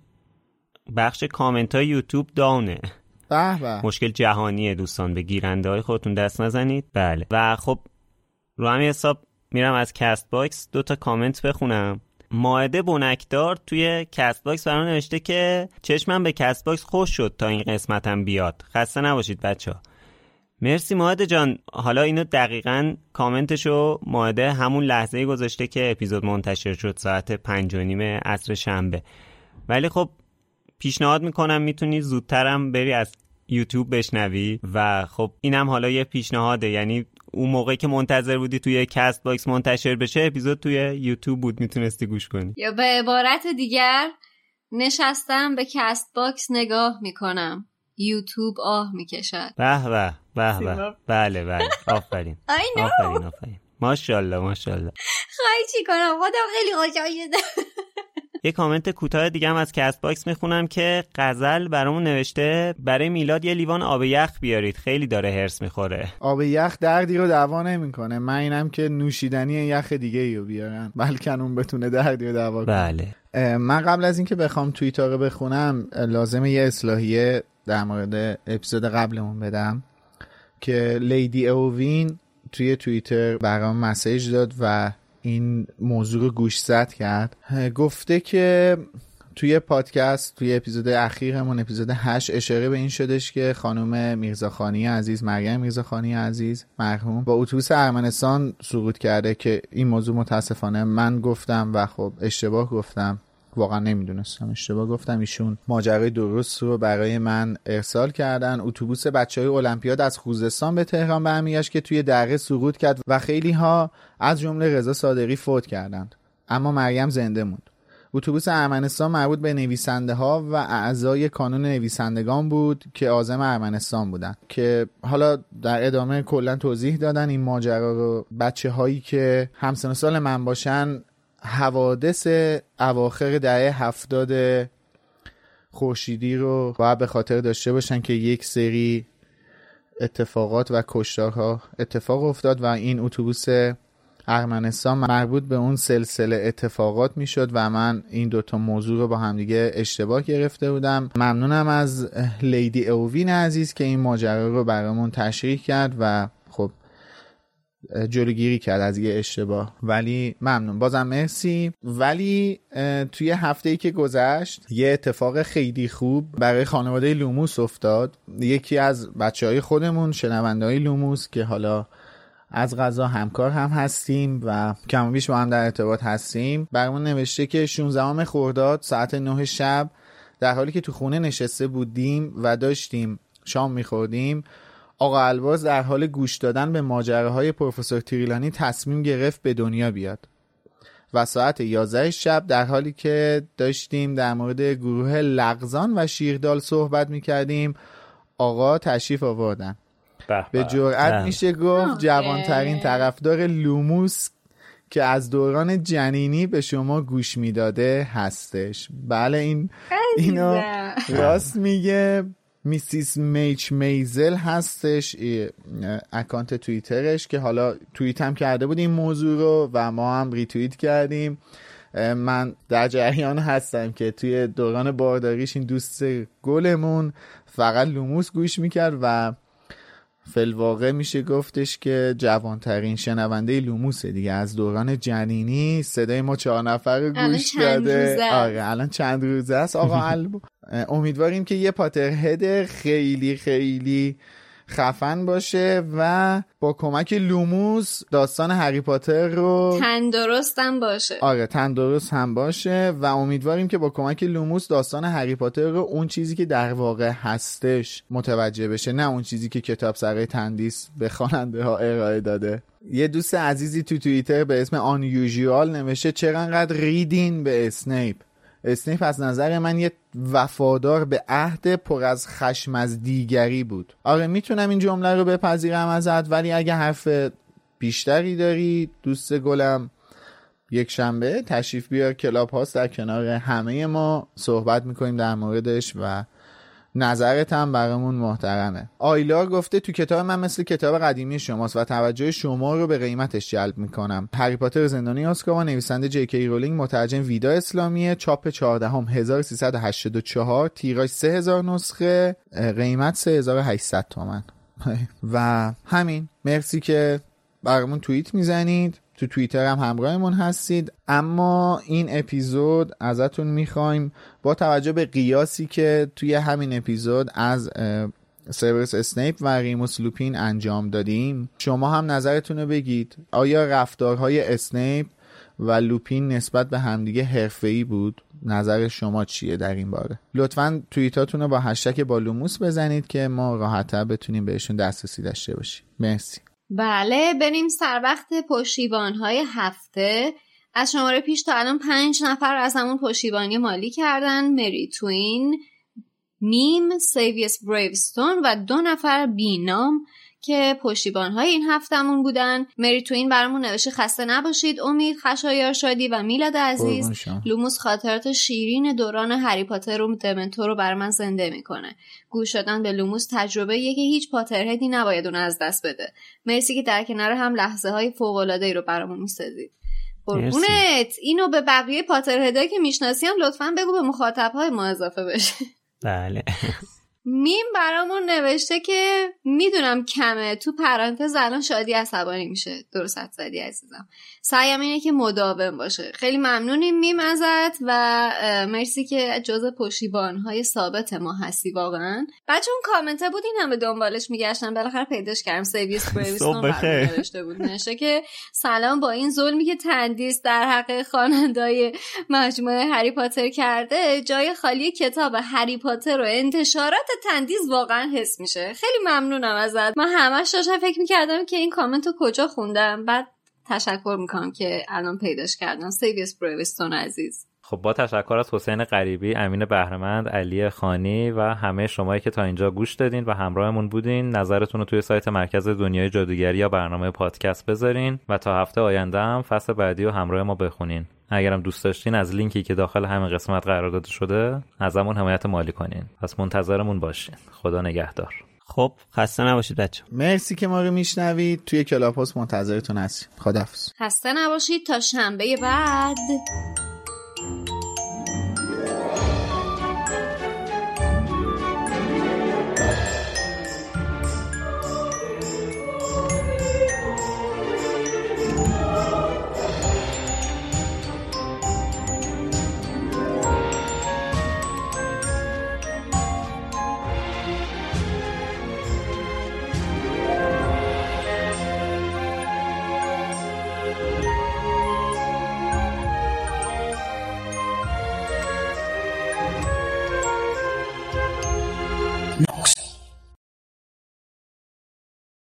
بخش کامنت های یوتیوب داونه. مشکل جهانیه دوستان، به گیرنده های خودتون دست نزنید. بله و خب رو همین حساب میرم از کست باکس 2 تا کامنت بخونم. مائده بنکدار توی کست باکس برام نوشته که چشمم به کست باکس خوش شد تا این قسمتم بیاد. خسته نباشید بچه‌ها. مرسی مائده جان. حالا اینو دقیقاً کامنتشو مائده همون لحظه‌ای گذاشته که اپیزود منتشر شد ساعت 5:30 عصر شنبه، ولی خب پیشنهاد میکنم میتونی زودترم بری از یوتیوب بشنوی و خب اینم حالا یه پیشنهاده، یعنی اون موقعی که منتظر بودی توی کست باکس منتشر بشه اپیزود توی یوتیوب بود میتونستی گوش کنی. یا به عبارت دیگر نشستم به کست باکس نگاه میکنم، یوتیوب آه میکشد. به به به به. بله بله آفرین. آفرین. ماشاءالله. خواهی چی کنم خودم خیلی خوشحال شدم. یه کامنت کوتاه دیگه هم از کست باکس میخونم که غزل برامون نوشته برای میلاد یه لیوان آب یخ بیارید، خیلی داره هرس میخوره. آب یخ دردی رو دوا نمیکنه، من اینم که نوشیدنی یخ دیگه رو بیارن بلکه اون بتونه دردی رو دوا کنه. بله. من قبل از اینکه بخوام توییتر رو بخونم لازمه یه اصلاحیه در مورد اپیزود قبلمون بدم که لیدی اووین توی توییتر برام مسیج داد و این موضوع رو گوشزد کرد. گفته که توی پادکست توی اپیزود اخیرمون اپیزود 8 اشاره به این شدش که خانم میرزاخانی عزیز، مریم میرزاخانی عزیز مرحوم، با اتوبوس ارمنستان سقوط کرده که این موضوع متاسفانه من گفتم و خب اشتباه گفتم، واقعا نمیدونستم اشتباه گفتم. ایشون ماجرای درست رو برای من ارسال کردن. اتوبوس بچهای المپیاد از خوزستان به تهران برمیگشت که توی دره سقوط کرد و خیلی ها از جمله رضا صادقی فوت کردند، اما مریم زنده موند. اتوبوس ارمنستان مربوط به نویسنده ها و اعضای کانون نویسندگان بود که عازم ارمنستان بودن، که حالا در ادامه کلا توضیح دادن این ماجرا رو. بچه هایی که همسن سال من باشن حوادث اواخر دهه 70 خورشیدی رو باید به خاطر داشته باشن که یک سری اتفاقات و کشتارها اتفاق افتاد و این اتوبوس ارمنستان مربوط به اون سلسله اتفاقات میشد و من این دوتا موضوع رو با همدیگه اشتباه گرفته بودم. ممنونم از لیدی اووین عزیز که این ماجرا رو برامون تشریح کرد و خب جلوگیری کرد از یه اشتباه، ولی ممنون، بازم مرسی. ولی توی هفته‌ای که گذشت یه اتفاق خیلی خوب برای خانواده لوموس افتاد. یکی از بچه‌های خودمون، شنونده‌های لوموس که حالا از قضا همکار هم هستیم و کم و بیش با هم در ارتباط هستیم. برامون نوشته که 16 خرداد ساعت 9 شب در حالی که تو خونه نشسته بودیم و داشتیم شام میخوردیم، آقا الباز در حال گوش دادن به ماجراهای پروفسور تریلانی تصمیم گرفت به دنیا بیاد. و ساعت 11 شب در حالی که داشتیم در مورد گروه لغزان و شیردال صحبت میکردیم، آقا تشریف آوردن. به جرئت میشه گفت جوانترین طرفدار لوموس که از دوران جنینی به شما گوش میداده هستش. بله اینو راست میگه. میسیس میچ میزل هستش اکانت توییترش که حالا توییت هم کرده بود این موضوع رو و ما هم ریتوییت کردیم. من در جریان هستم که توی دوران بارداریش این دوست گلمون فقط لوموس گوش میکرد و فی‌الواقع میشه گفتش که جوانترین شنونده لوموسه دیگه. از دوران جنینی صدای ما 4 نفر رو گوش داده. آره الان چند روزه است آقا البو. امیدواریم که یه پاترهد خیلی خیلی خفن باشه و با کمک لوموس داستان هری پاتر رو تندرست هم باشه. آره تندرست هم باشه و امیدواریم که با کمک لوموس داستان هری پاتر رو اون چیزی که در واقع هستش متوجه بشه، نه اون چیزی که کتاب سرای تندیس به خواننده ها ارائه داده. یه دوست عزیزی تو توییتر به اسم آنیوژوال نوشته چرا انقدر ریدین به اسنیپ. اسنیپ از نظر من یه وفادار به عهد پر از خشم از دیگری بود. آره میتونم این جمله رو بپذیرم ازت، ولی اگه حرف بیشتری داری دوست گلم یک شنبه تشریف بیار کلاب هاست، در کنار همه ما صحبت میکنیم در موردش و نظرت هم برامون محترمه. آیلا گفته تو کتاب من مثل کتاب قدیمی شماست و توجه شما رو به قیمتش جلب میکنم. هری پاتر زندانی آزکابان نویسنده جی کی رولینگ، مترجم ویدا اسلامیه، چاپ 14 1384، تیراژ 3000 نسخه، قیمت 3800 تومان. و همین. مرسی که برامون توییت میزنید، تو توییتر هم همراهمون هستید. اما این اپیزود ازتون میخوایم با توجه به قیاسی که توی همین اپیزود از سیوروس اسنیپ و ریموس لوپین انجام دادیم، شما هم نظرتون رو بگید. آیا رفتارهای اسنیپ و لوپین نسبت به همدیگه حرفه‌ای بود؟ نظر شما چیه در این باره؟ لطفاً توییتاتون رو با هشتگ بالوموس بزنید که ما راحت‌تر بتونیم بهشون دسترسی داشته باشیم. مرسی. بله بریم سر وقت پشتیبان‌های هفته. از شماره پیش تا الان 5 نفر از همون پشتیبانی مالی کردن: مری توین، میم، سیویس بریوستون و 2 نفر بینام که پشتیبان‌های این هفتمون بودن. مری توین برامون نوشته خسته نباشید، امید، خشایار شادی و میلاد عزیز. لوموس خاطرات شیرین دوران هری پاتر و دمنتور رو برای من زنده میکنه. گوش دادن به لوموس تجربه‌ایه که هیچ پاترهدی نباید اون از دست بده. مرسی که در کنار هم لحظه‌های فوق‌العاده‌ای رو برامون می‌سازید. قربونت. اینو به بقیه پاترهدایی که میشناسی هم لطفاً بگو به مخاطب‌های ما اضافه بشه. بله. میم برامون نوشته که میدونم کمه، تو پرانتز الان شادی عصبانی میشه. درست حد زدی عزیزم. سعیم اینه که مداوم باشه. خیلی ممنونیم میم ازت و مرسی که جزء پشتیبان‌های ثابت ما هستی واقعا. بچه اون کامنته بود این همه دنبالش میگشتم، بالاخره پیداش کردم. سیویس بریوستون نوشته بود نشه که سلام، با این ظلمی که تندیس در حق خواننده‌های مجموعه هری پاتر کرده، جای خالی کتاب هری پاتر و انتشارات تندیس واقعا حس میشه. خیلی ممنونم ازت. من همش داشتم فکر میکردم که این کامنت رو کجا خوندم، بعد تشکر میکنم که الان پیداش کردم. سیویس بریوستون عزیز. خب با تشکر از حسین غریبی، امین بهرمند، علی خانی و همه شمایی که تا اینجا گوش دادین و همراهمون بودین. نظرتون رو توی سایت مرکز دنیای جادوگری یا برنامه پادکست بذارین و تا هفته آینده هم فصل بعدی رو همراه ما بخونین. اگرم دوست داشتین از لینکی که داخل همین قسمت قرار داده شده ازمون حمایت مالی کنین. پس منتظرمون باشین. خدا نگهدار. خب خسته نباشید بچه. مرسی که ما رو میشنوید. توی کلاب هاوس منتظرتون هستیم. خداحافظ. خسته نباشید تا شنبه بعد.